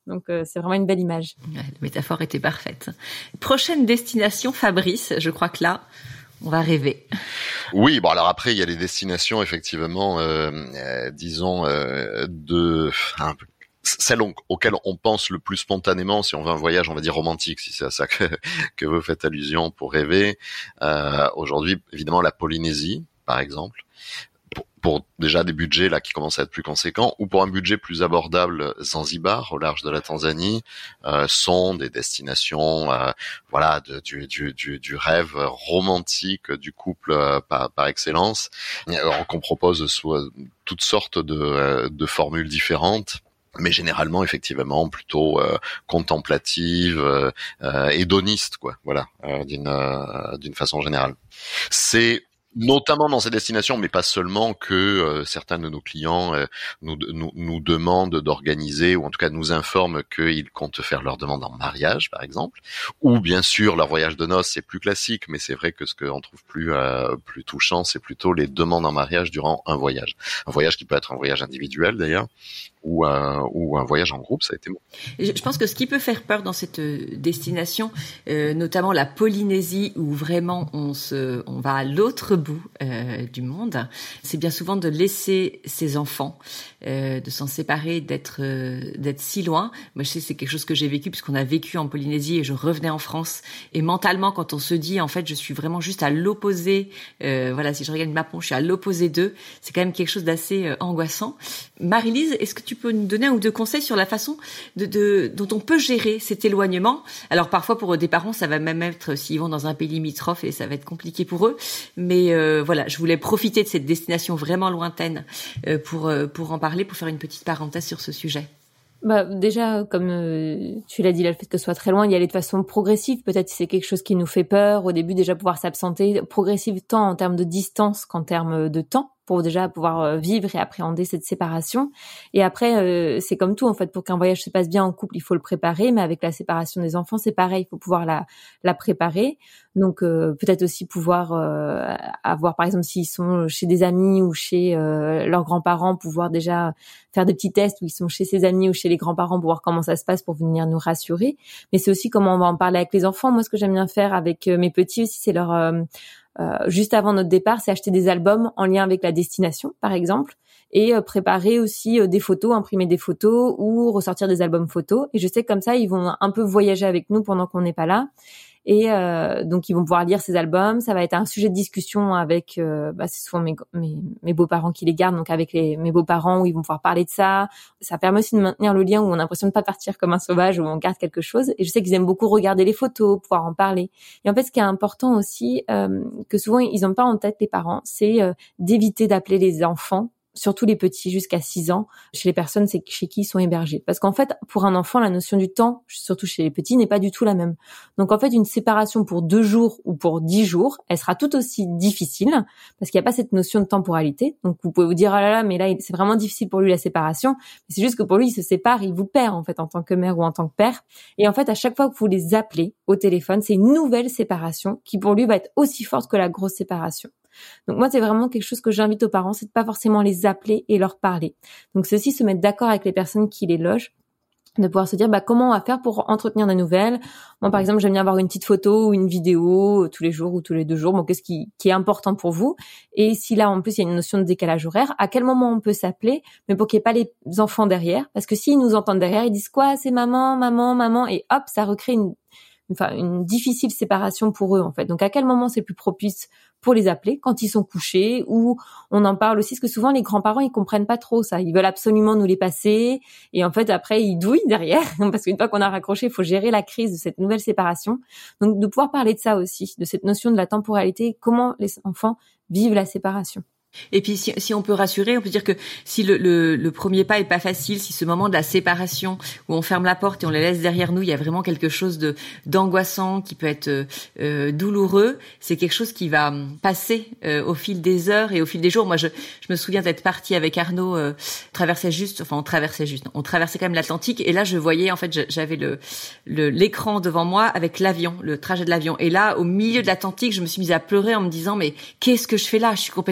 Donc euh, c'est vraiment une belle image. Ouais, la métaphore était parfaite. Prochaine destination, Fabrice, je crois que là, on va rêver. Oui, bon alors après il y a les destinations effectivement, euh, euh, disons euh, de, un peu celles auxquelles on pense le plus spontanément si on veut un voyage, on va dire romantique, si c'est à ça que, que vous faites allusion pour rêver. Euh, aujourd'hui, évidemment, la Polynésie, par exemple, pour, pour déjà des budgets là qui commencent à être plus conséquents, ou pour un budget plus abordable, Zanzibar, au large de la Tanzanie, euh, sont des destinations, euh, voilà, de, du, du, du, du rêve romantique du couple euh, par, par excellence, alors qu'on propose sous euh, toutes sortes de, euh, de formules différentes, mais généralement effectivement plutôt euh, contemplative, euh, euh, hédoniste, quoi, voilà, euh, d'une euh, d'une façon générale. C'est notamment dans ces destinations, mais pas seulement, que euh, certains de nos clients euh, nous, nous nous demandent d'organiser, ou en tout cas nous informent qu'ils comptent faire leur demande en mariage, par exemple, ou bien sûr leur voyage de noces, c'est plus classique, mais c'est vrai que ce qu'on trouve plus euh, plus touchant, c'est plutôt les demandes en mariage durant un voyage, un voyage qui peut être un voyage individuel d'ailleurs, ou un, ou un voyage en groupe, ça a été bon. Je pense que ce qui peut faire peur dans cette destination, euh, notamment la Polynésie, où vraiment on se, on va à l'autre bout euh, du monde, c'est bien souvent de laisser ses enfants, euh, de s'en séparer, d'être euh, d'être si loin. Moi, je sais, c'est quelque chose que j'ai vécu puisqu'on a vécu en Polynésie et je revenais en France. Et mentalement, quand on se dit, en fait, je suis vraiment juste à l'opposé, euh, voilà, si je regarde ma pompe, je suis à l'opposé d'eux, c'est quand même quelque chose d'assez euh, angoissant. Marie-Lise, est-ce que tu peux nous donner un ou deux conseils sur la façon de, de, dont on peut gérer cet éloignement? Alors parfois pour des parents, ça va même être s'ils vont dans un pays limitrophe et ça va être compliqué pour eux. Mais euh, voilà, je voulais profiter de cette destination vraiment lointaine euh, pour euh, pour en parler, pour faire une petite parenthèse sur ce sujet. Bah déjà, comme euh, tu l'as dit, là, le fait que ce soit très loin, y aller de façon progressive. Peut-être si c'est quelque chose qui nous fait peur, au début déjà pouvoir s'absenter, progressive tant en termes de distance qu'en termes de temps, pour déjà pouvoir vivre et appréhender cette séparation. Et après, euh, c'est comme tout en fait, pour qu'un voyage se passe bien en couple, il faut le préparer, mais avec la séparation des enfants, c'est pareil, il faut pouvoir la la préparer. Donc euh, peut-être aussi pouvoir euh, avoir, par exemple, s'ils sont chez des amis ou chez euh, leurs grands-parents, pouvoir déjà faire des petits tests où ils sont chez ses amis ou chez les grands-parents pour voir comment ça se passe pour venir nous rassurer. Mais c'est aussi comment on va en parler avec les enfants. Moi, ce que j'aime bien faire avec mes petits aussi, c'est leur euh, Euh, juste avant notre départ, c'est acheter des albums en lien avec la destination, par exemple, et euh, préparer aussi euh, des photos, imprimer des photos ou ressortir des albums photos. Et je sais que comme ça, ils vont un peu voyager avec nous pendant qu'on n'est pas là. Et euh, donc, ils vont pouvoir lire ces albums. Ça va être un sujet de discussion avec, euh, bah, c'est souvent mes, mes, mes beaux-parents qui les gardent, donc avec les, mes beaux-parents où ils vont pouvoir parler de ça. Ça permet aussi de maintenir le lien où on a l'impression de pas partir comme un sauvage, où on garde quelque chose. Et je sais qu'ils aiment beaucoup regarder les photos, pouvoir en parler. Et en fait, ce qui est important aussi, euh, que souvent ils n'ont pas en tête les parents, c'est euh, d'éviter d'appeler les enfants, surtout les petits jusqu'à six ans, chez les personnes c'est chez qui ils sont hébergés. Parce qu'en fait, pour un enfant, la notion du temps, surtout chez les petits, n'est pas du tout la même. Donc en fait, une séparation pour deux jours ou pour dix jours, elle sera tout aussi difficile parce qu'il n'y a pas cette notion de temporalité. Donc vous pouvez vous dire, ah là là, mais là, c'est vraiment difficile pour lui la séparation. Mais c'est juste que pour lui, il se sépare, il vous perd en fait en tant que mère ou en tant que père. Et en fait, à chaque fois que vous les appelez au téléphone, c'est une nouvelle séparation qui pour lui va être aussi forte que la grosse séparation. Donc moi, c'est vraiment quelque chose que j'invite aux parents, c'est de pas forcément les appeler et leur parler. Donc c'est aussi se mettre d'accord avec les personnes qui les logent, de pouvoir se dire bah comment on va faire pour entretenir des nouvelles. Moi par exemple, j'aime bien avoir une petite photo ou une vidéo tous les jours ou tous les deux jours. Bon, qu'est-ce qui, qui est important pour vous? Et si là en plus il y a une notion de décalage horaire, à quel moment on peut s'appeler, mais pour qu'il n'y ait pas les enfants derrière, parce que s'ils nous entendent derrière, ils disent quoi? C'est maman, maman, maman, et hop, ça recrée une enfin une difficile séparation pour eux en fait. Donc à quel moment c'est plus propice pour les appeler? Quand ils sont couchés, ou on en parle aussi, parce que souvent les grands-parents ils comprennent pas trop ça, ils veulent absolument nous les passer et en fait après ils douillent derrière parce qu'une fois qu'on a raccroché, il faut gérer la crise de cette nouvelle séparation. Donc de pouvoir parler de ça aussi, de cette notion de la temporalité, comment les enfants vivent la séparation. Et puis si, si on peut rassurer, on peut dire que si le, le, le premier pas est pas facile, si ce moment de la séparation où on ferme la porte et on les laisse derrière nous, il y a vraiment quelque chose de d'angoissant qui peut être euh, douloureux, c'est quelque chose qui va passer euh, au fil des heures et au fil des jours. Moi, je, je me souviens d'être partie avec Arnaud, euh, traversait juste, enfin on traversait juste, on traversait quand même l'Atlantique et là je voyais en fait, j'avais le, le l'écran devant moi avec l'avion, le trajet de l'avion. Et là, au milieu de l'Atlantique, je me suis mise à pleurer en me disant mais qu'est-ce que je fais là? Je suis complètement à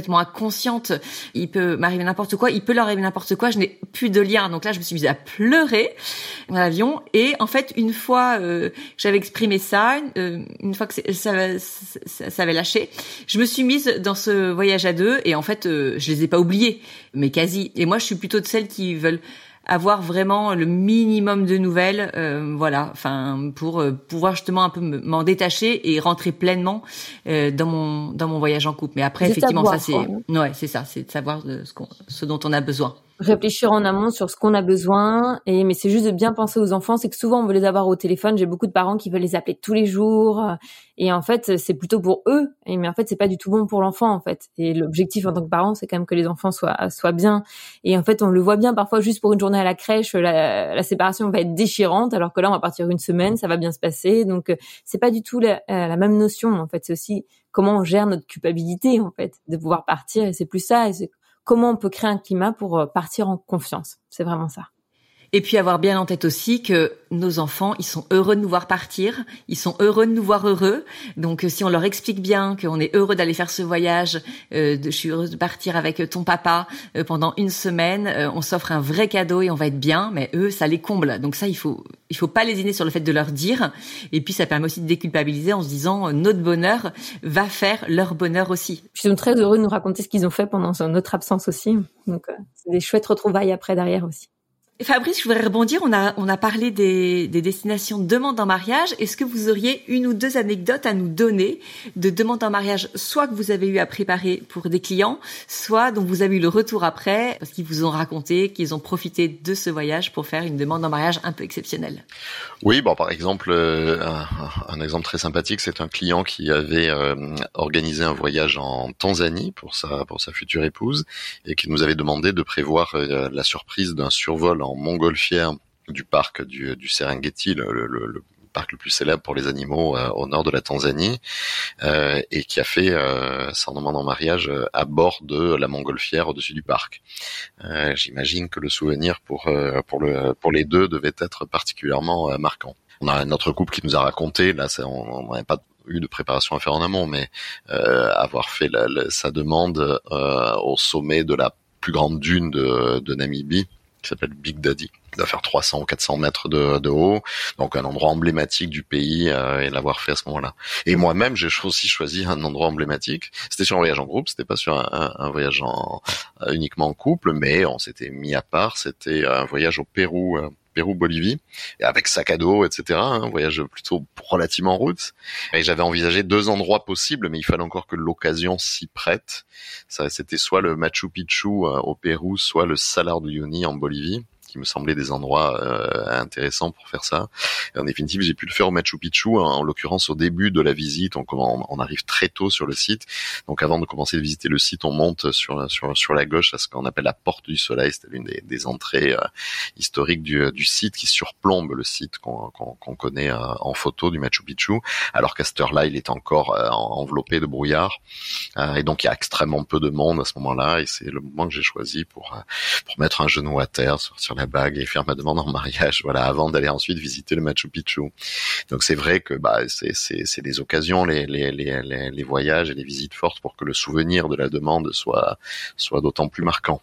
inconsciente. Il peut m'arriver n'importe quoi, il peut leur arriver n'importe quoi, je n'ai plus de lien. Donc là, je me suis mise à pleurer dans l'avion. Et en fait, une fois euh, que j'avais exprimé ça, euh, une fois que ça, ça, ça, ça avait lâché, je me suis mise dans ce voyage à deux. Et en fait, euh, je les ai pas oubliés, mais quasi. Et moi, je suis plutôt de celles qui veulent avoir vraiment le minimum de nouvelles, euh, voilà, enfin pour euh, pouvoir justement un peu m'en détacher et rentrer pleinement euh, dans mon dans mon voyage en couple. Mais après, c'est effectivement, savoir, ça c'est, quoi. ouais, c'est ça, c'est de savoir de ce, qu'on, ce dont on a besoin. Réfléchir en amont sur ce qu'on a besoin, et mais c'est juste de bien penser aux enfants. C'est que souvent on veut les avoir au téléphone. J'ai beaucoup de parents qui veulent les appeler tous les jours, et en fait c'est plutôt pour eux. Et mais en fait c'est pas du tout bon pour l'enfant en fait. Et l'objectif en tant que parent, c'est quand même que les enfants soient soient bien. Et en fait on le voit bien parfois juste pour une journée à la crèche, la, la séparation va être déchirante, alors que là on va partir une semaine, ça va bien se passer. Donc c'est pas du tout la, la même notion en fait. C'est aussi comment on gère notre culpabilité en fait de pouvoir partir. Et c'est plus ça. Et c'est comment on peut créer un climat pour partir en confiance. C'est vraiment ça. Et puis avoir bien en tête aussi que nos enfants, ils sont heureux de nous voir partir, ils sont heureux de nous voir heureux. Donc si on leur explique bien qu'on est heureux d'aller faire ce voyage, euh, de, je suis heureuse de partir avec ton papa euh, pendant une semaine, euh, on s'offre un vrai cadeau et on va être bien, mais eux, ça les comble. Donc ça, il faut il faut pas lésiner sur le fait de leur dire. Et puis ça permet aussi de déculpabiliser en se disant euh, notre bonheur va faire leur bonheur aussi. Ils sont très heureux de nous raconter ce qu'ils ont fait pendant notre absence aussi. Donc euh, c'est des chouettes retrouvailles après derrière aussi. Fabrice, je voudrais rebondir. On a, on a parlé des, des destinations de demande en mariage. Est-ce que vous auriez une ou deux anecdotes à nous donner de demande en mariage, soit que vous avez eu à préparer pour des clients, soit dont vous avez eu le retour après, parce qu'ils vous ont raconté qu'ils ont profité de ce voyage pour faire une demande en mariage un peu exceptionnelle? Oui, bon, par exemple, euh, un, un exemple très sympathique, c'est un client qui avait euh, organisé un voyage en Tanzanie pour sa, pour sa future épouse et qui nous avait demandé de prévoir euh, la surprise d'un survol en montgolfière du parc du, du Serengeti, le, le, le parc le plus célèbre pour les animaux euh, au nord de la Tanzanie, euh, et qui a fait euh, sa demande en mariage euh, à bord de la montgolfière au-dessus du parc. Euh, j'imagine que le souvenir pour euh, pour le pour les deux devait être particulièrement euh, marquant. On a un autre couple qui nous a raconté, là ça, on n'avait pas eu de préparation à faire en amont, mais euh, avoir fait la, la, sa demande euh, au sommet de la plus grande dune de, de Namibie, qui s'appelle Big Daddy. Il doit faire trois cents ou quatre cents mètres de, de haut, donc un endroit emblématique du pays, euh, et l'avoir fait à ce moment-là. Et moi-même, j'ai aussi choisi un endroit emblématique. C'était sur un voyage en groupe, c'était pas sur un, un, un voyage en, uniquement en couple, mais on s'était mis à part. C'était un voyage au Pérou, euh, Pérou-Bolivie, et avec sac à dos, et cetera. Un voyage plutôt relativement en route. Et j'avais envisagé deux endroits possibles, mais il fallait encore que l'occasion s'y prête. Ça, c'était soit le Machu Picchu euh, au Pérou, soit le Salar de Uyuni en Bolivie, qui me semblaient des endroits euh, intéressants pour faire ça. Et en définitive, j'ai pu le faire au Machu Picchu, en, en l'occurrence au début de la visite. On, on, on arrive très tôt sur le site. Donc avant de commencer de visiter le site, on monte sur sur sur la gauche à ce qu'on appelle la Porte du Soleil. C'était l'une des, des entrées euh, historiques du, du site qui surplombe le site qu'on, qu'on, qu'on connaît euh, en photo du Machu Picchu. Alors qu'à cette heure-là, il est encore euh, enveloppé de brouillard. Euh, et donc il y a extrêmement peu de monde à ce moment-là. Et c'est le moment que j'ai choisi pour euh, pour mettre un genou à terre, sortir la bague et faire ma demande en mariage, voilà, avant d'aller ensuite visiter le Machu Picchu. Donc c'est vrai que bah c'est c'est c'est des occasions, les les les les, les voyages et les visites fortes pour que le souvenir de la demande soit soit d'autant plus marquant.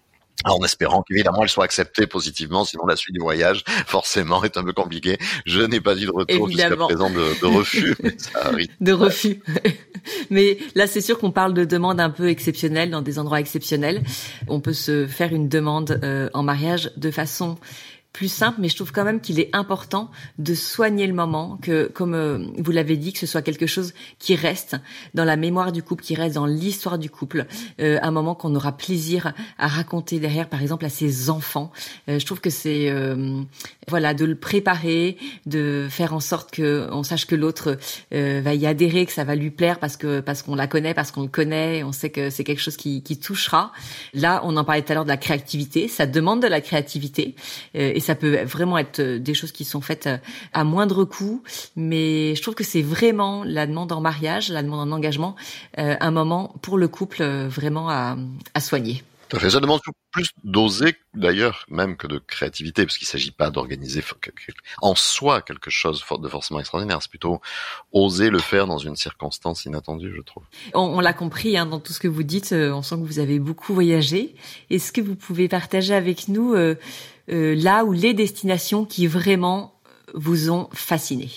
En espérant qu'évidemment elle soit acceptée positivement, sinon la suite du voyage forcément est un peu compliquée. Je n'ai pas dit de retour évidemment. Jusqu'à présent de, de refus, mais ça arrive. De refus. Mais là c'est sûr qu'on parle de demandes un peu exceptionnelles dans des endroits exceptionnels. On peut se faire une demande euh, en mariage de façon plus simple, mais je trouve quand même qu'il est important de soigner le moment, que, comme euh, vous l'avez dit, que ce soit quelque chose qui reste dans la mémoire du couple, qui reste dans l'histoire du couple, euh, un moment qu'on aura plaisir à raconter derrière, par exemple, à ses enfants. Euh, je trouve que c'est, euh, voilà, de le préparer, de faire en sorte que on sache que l'autre euh, va y adhérer, que ça va lui plaire parce que parce qu'on la connaît, parce qu'on le connaît, on sait que c'est quelque chose qui, qui touchera. Là, on en parlait tout à l'heure de la créativité, ça demande de la créativité. Euh, Et ça peut vraiment être des choses qui sont faites à moindre coût, mais je trouve que c'est vraiment la demande en mariage, la demande en engagement, euh, un moment pour le couple euh, vraiment à, à soigner. Tout à fait. Ça demande plus d'oser, d'ailleurs, même que de créativité, parce qu'il ne s'agit pas d'organiser en soi quelque chose de forcément extraordinaire. C'est plutôt oser le faire dans une circonstance inattendue, je trouve. On, on l'a compris, hein, dans tout ce que vous dites, euh, on sent que vous avez beaucoup voyagé. Est-ce que vous pouvez partager avec nous euh, euh, là où les destinations qui vraiment vous ont fasciné?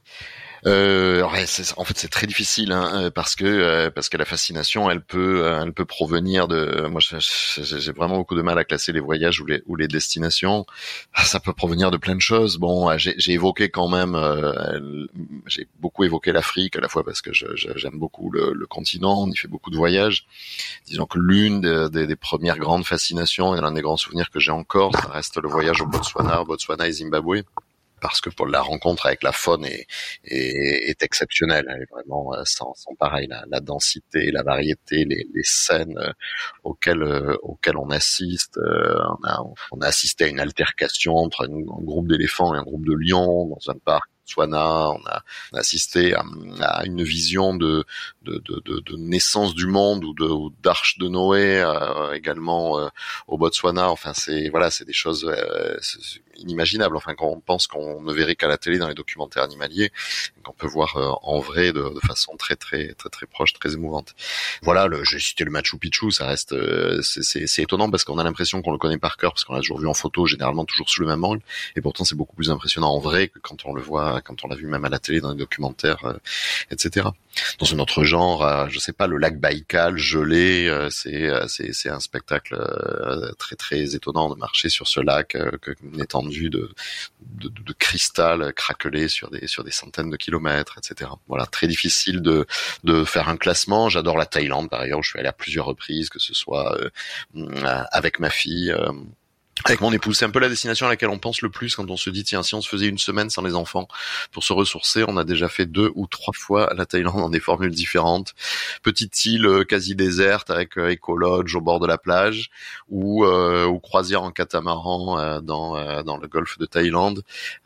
Euh, ouais, c'est, en fait, c'est très difficile, hein, parce que euh, parce que la fascination, elle peut, euh, elle peut provenir de. Moi, j'ai, j'ai vraiment beaucoup de mal à classer les voyages ou les ou les destinations. Ça peut provenir de plein de choses. Bon, j'ai, j'ai évoqué quand même, euh, j'ai beaucoup évoqué l'Afrique, à la fois parce que je, je, j'aime beaucoup le, le continent, on y fait beaucoup de voyages. Disons que l'une des, des, des premières grandes fascinations et l'un des grands souvenirs que j'ai encore, ça reste le voyage au Botswana, Botswana et Zimbabwe. Parce que pour la rencontre avec la faune est, est, est exceptionnelle, elle est vraiment sans, sans pareil, la, la densité, la variété, les, les scènes auxquelles, auxquelles on assiste. On a, on a assisté à une altercation entre un, un groupe d'éléphants et un groupe de lions dans un parc Botswana. On a, on a assisté à, à une vision de, de, de, de, de naissance du monde ou de ou d'arche de Noé euh, également euh, au Botswana. Enfin, c'est voilà, c'est des choses euh, c'est inimaginables. Enfin, quand on pense qu'on ne verrait qu'à la télé dans les documentaires animaliers, qu'on peut voir euh, en vrai de, de façon très très très très proche, très émouvante. Voilà, le, j'ai cité le Machu Picchu, ça reste euh, c'est, c'est, c'est étonnant parce qu'on a l'impression qu'on le connaît par cœur parce qu'on l'a toujours vu en photo, généralement toujours sous le même angle, et pourtant c'est beaucoup plus impressionnant en vrai que quand on le voit, quand on l'a vu même à la télé dans les documentaires, euh, et cetera. Dans un autre genre, euh, je sais pas, le lac Baïkal gelé, euh, c'est euh, c'est c'est un spectacle euh, très très étonnant de marcher sur ce lac, euh, une étendue de, de de de cristal craquelé sur des sur des centaines de kilomètres, et cetera. Voilà, très difficile de de faire un classement. J'adore la Thaïlande par ailleurs, où je suis allé à plusieurs reprises, que ce soit euh, avec ma fille. Euh, Avec mon épouse, c'est un peu la destination à laquelle on pense le plus quand on se dit tiens, si on se faisait une semaine sans les enfants pour se ressourcer. On a déjà fait deux ou trois fois la Thaïlande dans des formules différentes. Petite île quasi déserte avec euh, éco-lodge au bord de la plage, ou euh, ou croisière en catamaran euh, dans euh, dans le golfe de Thaïlande.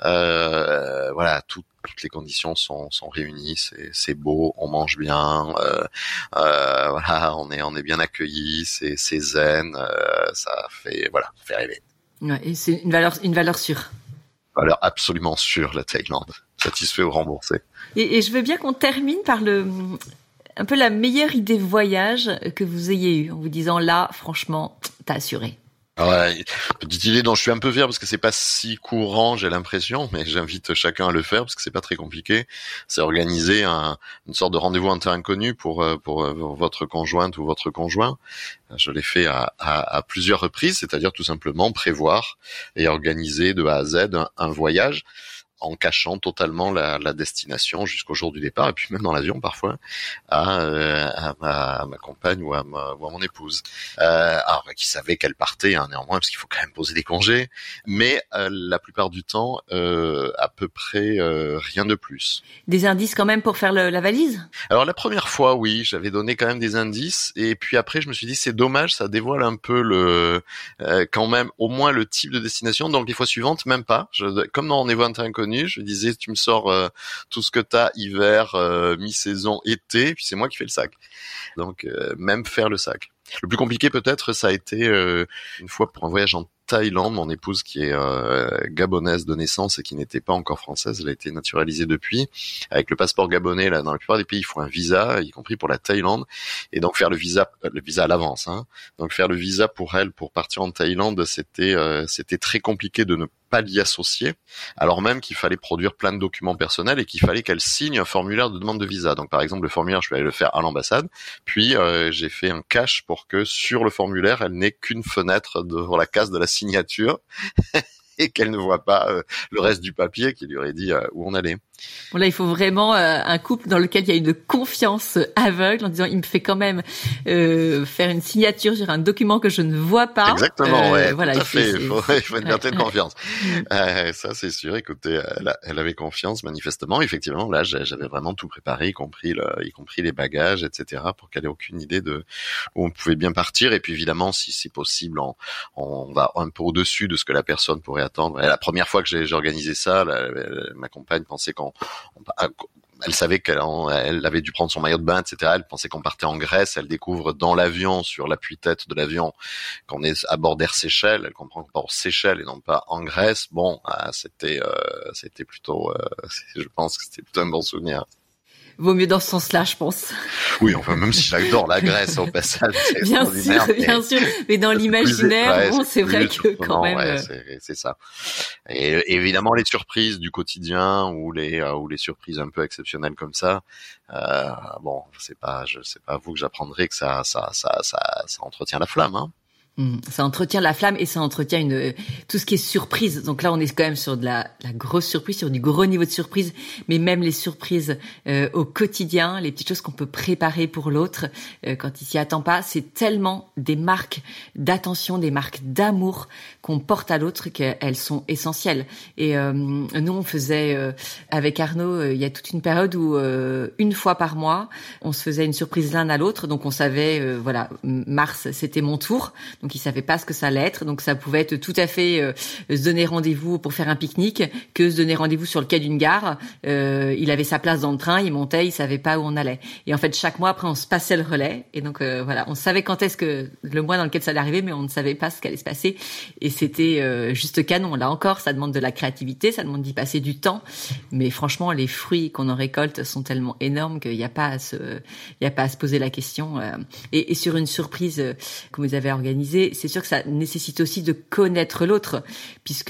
Euh, voilà, tout toutes les conditions sont sont réunies, c'est c'est beau, on mange bien, euh, euh, voilà, on est on est bien accueillis, c'est c'est zen, euh, ça fait voilà, ça fait rêver. Ouais, et c'est une valeur une valeur sûre. Valeur absolument sûre, la Thaïlande, satisfait ou remboursé. Et, et je veux bien qu'on termine par le un peu la meilleure idée voyage que vous ayez eue en vous disant là, franchement, t'as assuré. Ouais, petite idée dont je suis un peu fier parce que c'est pas si courant, j'ai l'impression, mais j'invite chacun à le faire parce que c'est pas très compliqué. C'est organiser un, une sorte de rendez-vous en terre inconnue pour, pour votre conjointe ou votre conjoint. Je l'ai fait à, à, à plusieurs reprises, c'est-à-dire tout simplement prévoir et organiser de A à Z un, un voyage en cachant totalement la, la destination jusqu'au jour du départ, et puis même dans l'avion parfois, à, euh, à, ma, à ma compagne ou à, ma, ou à mon épouse, euh, alors qui savait qu'elle partait, hein, néanmoins, parce qu'il faut quand même poser des congés, mais euh, la plupart du temps, euh, à peu près euh, rien de plus. Des indices quand même pour faire le, la valise ? Alors la première fois, oui, j'avais donné quand même des indices, et puis après je me suis dit c'est dommage, ça dévoile un peu le, euh, quand même au moins le type de destination. Donc les fois suivantes, même pas. Je, comme dans Rendez-vous en terre inconnue, je disais tu me sors euh, tout ce que t'as hiver, euh, mi-saison, été, puis c'est moi qui fais le sac. Donc euh, même faire le sac. Le plus compliqué peut-être, ça a été euh, une fois pour un voyage en Thaïlande, mon épouse qui est euh, gabonaise de naissance et qui n'était pas encore française, elle a été naturalisée depuis. Avec le passeport gabonais, là, dans la plupart des pays, il faut un visa, y compris pour la Thaïlande, et donc faire le visa, le visa à l'avance. Hein. Donc faire le visa pour elle pour partir en Thaïlande, c'était euh, c'était très compliqué de ne pas l'y associer, alors même qu'il fallait produire plein de documents personnels et qu'il fallait qu'elle signe un formulaire de demande de visa. Donc par exemple, le formulaire, je suis allé le faire à l'ambassade, puis euh, j'ai fait un cache pour que sur le formulaire, elle n'ait qu'une fenêtre devant la case de la signature et qu'elle ne voit pas euh, le reste du papier qui lui aurait dit euh, où on allait. Bon là, il faut vraiment euh, un couple dans lequel il y a une confiance aveugle en disant il me fait quand même euh, faire une signature sur un document que je ne vois pas. Exactement, euh, ouais. Voilà, tout à il fait. Fait, il faut, il faut une certaine ouais, confiance. Ouais. Euh, ça, c'est sûr. Écoutez, elle, elle avait confiance manifestement. Effectivement, là, j'avais vraiment tout préparé, y compris le, y compris les bagages, et cetera, pour qu'elle ait aucune idée de où on pouvait bien partir. Et puis évidemment, si c'est possible, on, on va un peu au-dessus de ce que la personne pourrait attendre. Et la première fois que j'ai organisé ça, la, la, ma compagne pensait qu'on On, elle savait qu'elle elle avait dû prendre son maillot de bain, et cetera. Elle pensait qu'on partait en Grèce. Elle découvre dans l'avion, sur l'appui-tête de l'avion, qu'on est à bord d'Air Seychelles. Elle comprend qu'on part aux Seychelles et non pas en Grèce. Bon, ah, c'était, euh, c'était plutôt, euh, je pense que c'était plutôt un bon souvenir. Vaut mieux dans ce sens-là, je pense. Oui, enfin, même si j'adore la Grèce au passage, c'est bien sûr, mais bien sûr, mais dans l'imaginaire, ouais, bon, c'est, c'est vrai que quand même. Ouais, c'est, c'est ça. Et, et évidemment, les surprises du quotidien ou les euh, ou les surprises un peu exceptionnelles comme ça. Euh, bon, c'est pas, je sais pas à vous que j'apprendrai que ça, ça, ça, ça, ça entretient la flamme, hein. Mmh, ça entretient la flamme et ça entretient une tout ce qui est surprise. Donc là, on est quand même sur de la, la grosse surprise, sur du gros niveau de surprise, mais même les surprises euh, au quotidien, les petites choses qu'on peut préparer pour l'autre euh, quand il s'y attend pas, c'est tellement des marques d'attention, des marques d'amour qu'on porte à l'autre qu'elles sont essentielles. Et euh, nous, on faisait euh, avec Arnaud, euh, il y a toute une période où euh, une fois par mois, on se faisait une surprise l'un à l'autre. Donc on savait, euh, voilà, mars, c'était mon tour. Donc, il savait pas ce que ça allait être. Donc, ça pouvait être tout à fait euh, se donner rendez-vous pour faire un pique-nique que se donner rendez-vous sur le quai d'une gare. Euh, il avait sa place dans le train, il montait, il savait pas où on allait. Et en fait, chaque mois, après, on se passait le relais. Et donc, euh, voilà, on savait quand est-ce que le mois dans lequel ça allait arriver, mais on ne savait pas ce qu'allait se passer. Et c'était euh, juste canon. Là encore, ça demande de la créativité, ça demande d'y passer du temps. Mais franchement, les fruits qu'on en récolte sont tellement énormes qu'il n'y a pas à se, il y a pas à se poser la question. Euh, et, et sur une surprise euh, que vous avez organisée, c'est sûr que ça nécessite aussi de connaître l'autre, puisque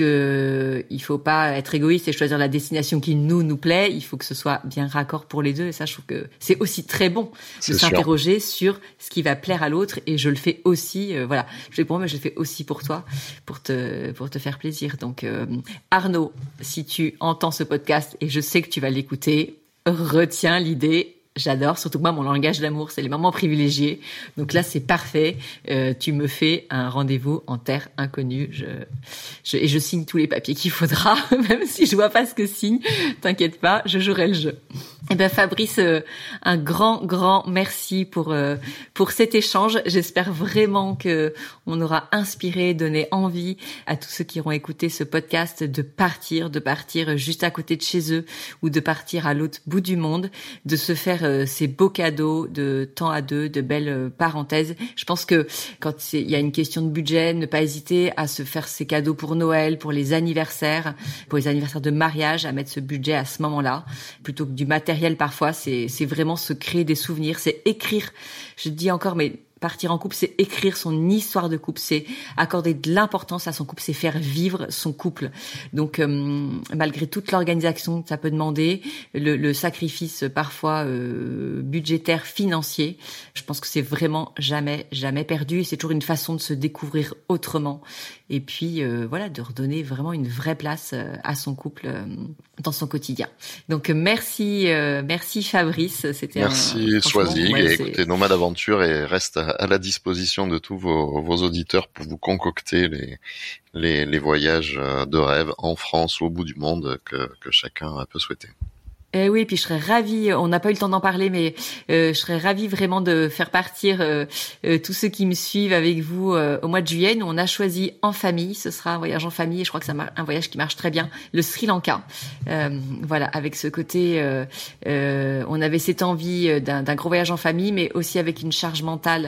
il faut pas être égoïste et choisir la destination qui nous nous plaît. Il faut que ce soit bien raccord pour les deux. Et ça, je trouve que c'est aussi très bon de s'interroger sur ce qui va plaire à l'autre. Et je le fais aussi. Euh, voilà, je le fais pour moi, mais je le fais aussi pour toi, pour te pour te faire plaisir. Donc, euh, Arnaud, si tu entends ce podcast et je sais que tu vas l'écouter, retiens l'idée. J'adore, surtout que moi, mon langage d'amour, c'est les moments privilégiés. Donc là, c'est parfait. Euh, tu me fais un rendez-vous en terre inconnue. Je, je, et je signe tous les papiers qu'il faudra, même si je vois pas ce que signe. T'inquiète pas, je jouerai le jeu. Eh ben Fabrice, euh, un grand, grand merci pour euh, pour cet échange. J'espère vraiment que on aura inspiré, donné envie à tous ceux qui auront écouté ce podcast de partir, de partir juste à côté de chez eux ou de partir à l'autre bout du monde, de se faire euh, ces beaux cadeaux de temps à deux, de belles euh, parenthèses. Je pense que quand il y a une question de budget, ne pas hésiter à se faire ces cadeaux pour Noël, pour les anniversaires, pour les anniversaires de mariage, à mettre ce budget à ce moment-là, plutôt que du matériel. Parfois, c'est, c'est vraiment se créer des souvenirs, c'est écrire. Je dis encore, mais partir en couple, c'est écrire son histoire de couple, c'est accorder de l'importance à son couple, c'est faire vivre son couple. Donc, euh, malgré toute l'organisation que ça peut demander, le, le sacrifice parfois euh, budgétaire, financier, je pense que c'est vraiment jamais, jamais perdu. Et c'est toujours une façon de se découvrir autrement. Et puis, euh, voilà, de redonner vraiment une vraie place euh, à son couple euh, dans son quotidien. Donc, merci, euh, merci Fabrice. C'était merci Soisig. Ouais, et écoutez, Nomade Aventure et reste à, à la disposition de tous vos, vos auditeurs pour vous concocter les, les, les voyages de rêve en France ou au bout du monde que, que chacun peut souhaiter. Eh oui, puis je serais ravie, on n'a pas eu le temps d'en parler, mais euh, je serais ravie vraiment de faire partir euh, euh, tous ceux qui me suivent avec vous euh, au mois de juillet. Nous, on a choisi en famille, ce sera un voyage en famille, et je crois que c'est un voyage qui marche très bien, le Sri Lanka. Euh, voilà, avec ce côté, euh, euh, on avait cette envie d'un, d'un gros voyage en famille, mais aussi avec une charge mentale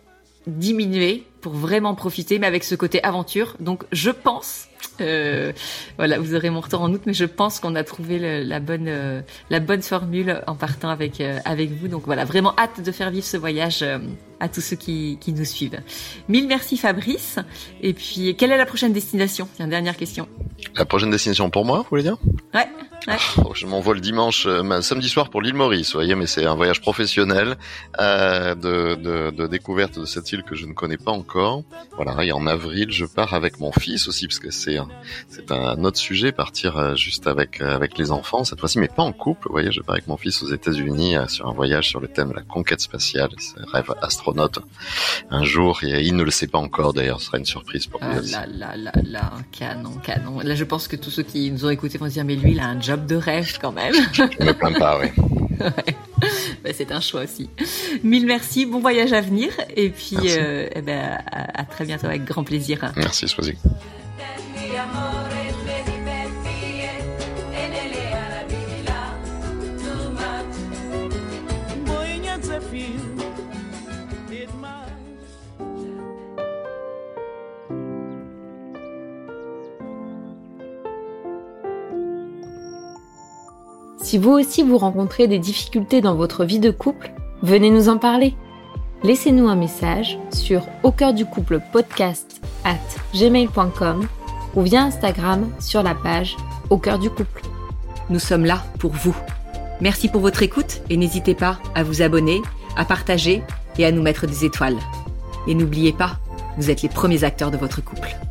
diminuée pour vraiment profiter, mais avec ce côté aventure. Donc, je pense... Euh, voilà, vous aurez mon retour en août, mais je pense qu'on a trouvé le, la bonne euh, la bonne formule en partant avec euh, avec vous. Donc voilà, vraiment hâte de faire vivre ce voyage euh, à tous ceux qui qui nous suivent. Mille merci Fabrice. Et puis, quelle est la prochaine destination ? Tiens, dernière question. La prochaine destination pour moi, vous voulez dire ? Ouais. Ouais. Oh, je m'envole dimanche, euh, samedi soir pour l'île Maurice, vous voyez, mais c'est un voyage professionnel euh, de, de, de découverte de cette île que je ne connais pas encore. Voilà, et en avril, je pars avec mon fils aussi, parce que c'est c'est un autre sujet, partir euh, juste avec euh, avec les enfants cette fois-ci, mais pas en couple. Vous voyez, je pars avec mon fils aux États-Unis euh, sur un voyage sur le thème de la conquête spatiale. C'est un rêve astronaute un jour, et il ne le sait pas encore. D'ailleurs, ce sera une surprise pour lui. Ah là là là là, canon, canon. Là, je pense que tous ceux qui nous ont écoutés vont se dire, mais lui, il a un job de rêve quand même. Je me plains pas, oui. Ouais. Ben, c'est un choix aussi. Mille merci, bon voyage à venir, et puis euh, eh ben, à, à très bientôt avec grand plaisir. Merci Soisig. Amore, le ripetie e nelle Arabi là, tu Si vous aussi vous rencontrez des difficultés dans votre vie de couple, venez nous en parler. Laissez-nous un message sur au cœur du couple podcast arobase gmail point com ou via Instagram sur la page Au cœur du couple. Nous sommes là pour vous. Merci pour votre écoute et n'hésitez pas à vous abonner, à partager et à nous mettre des étoiles. Et n'oubliez pas, vous êtes les premiers acteurs de votre couple.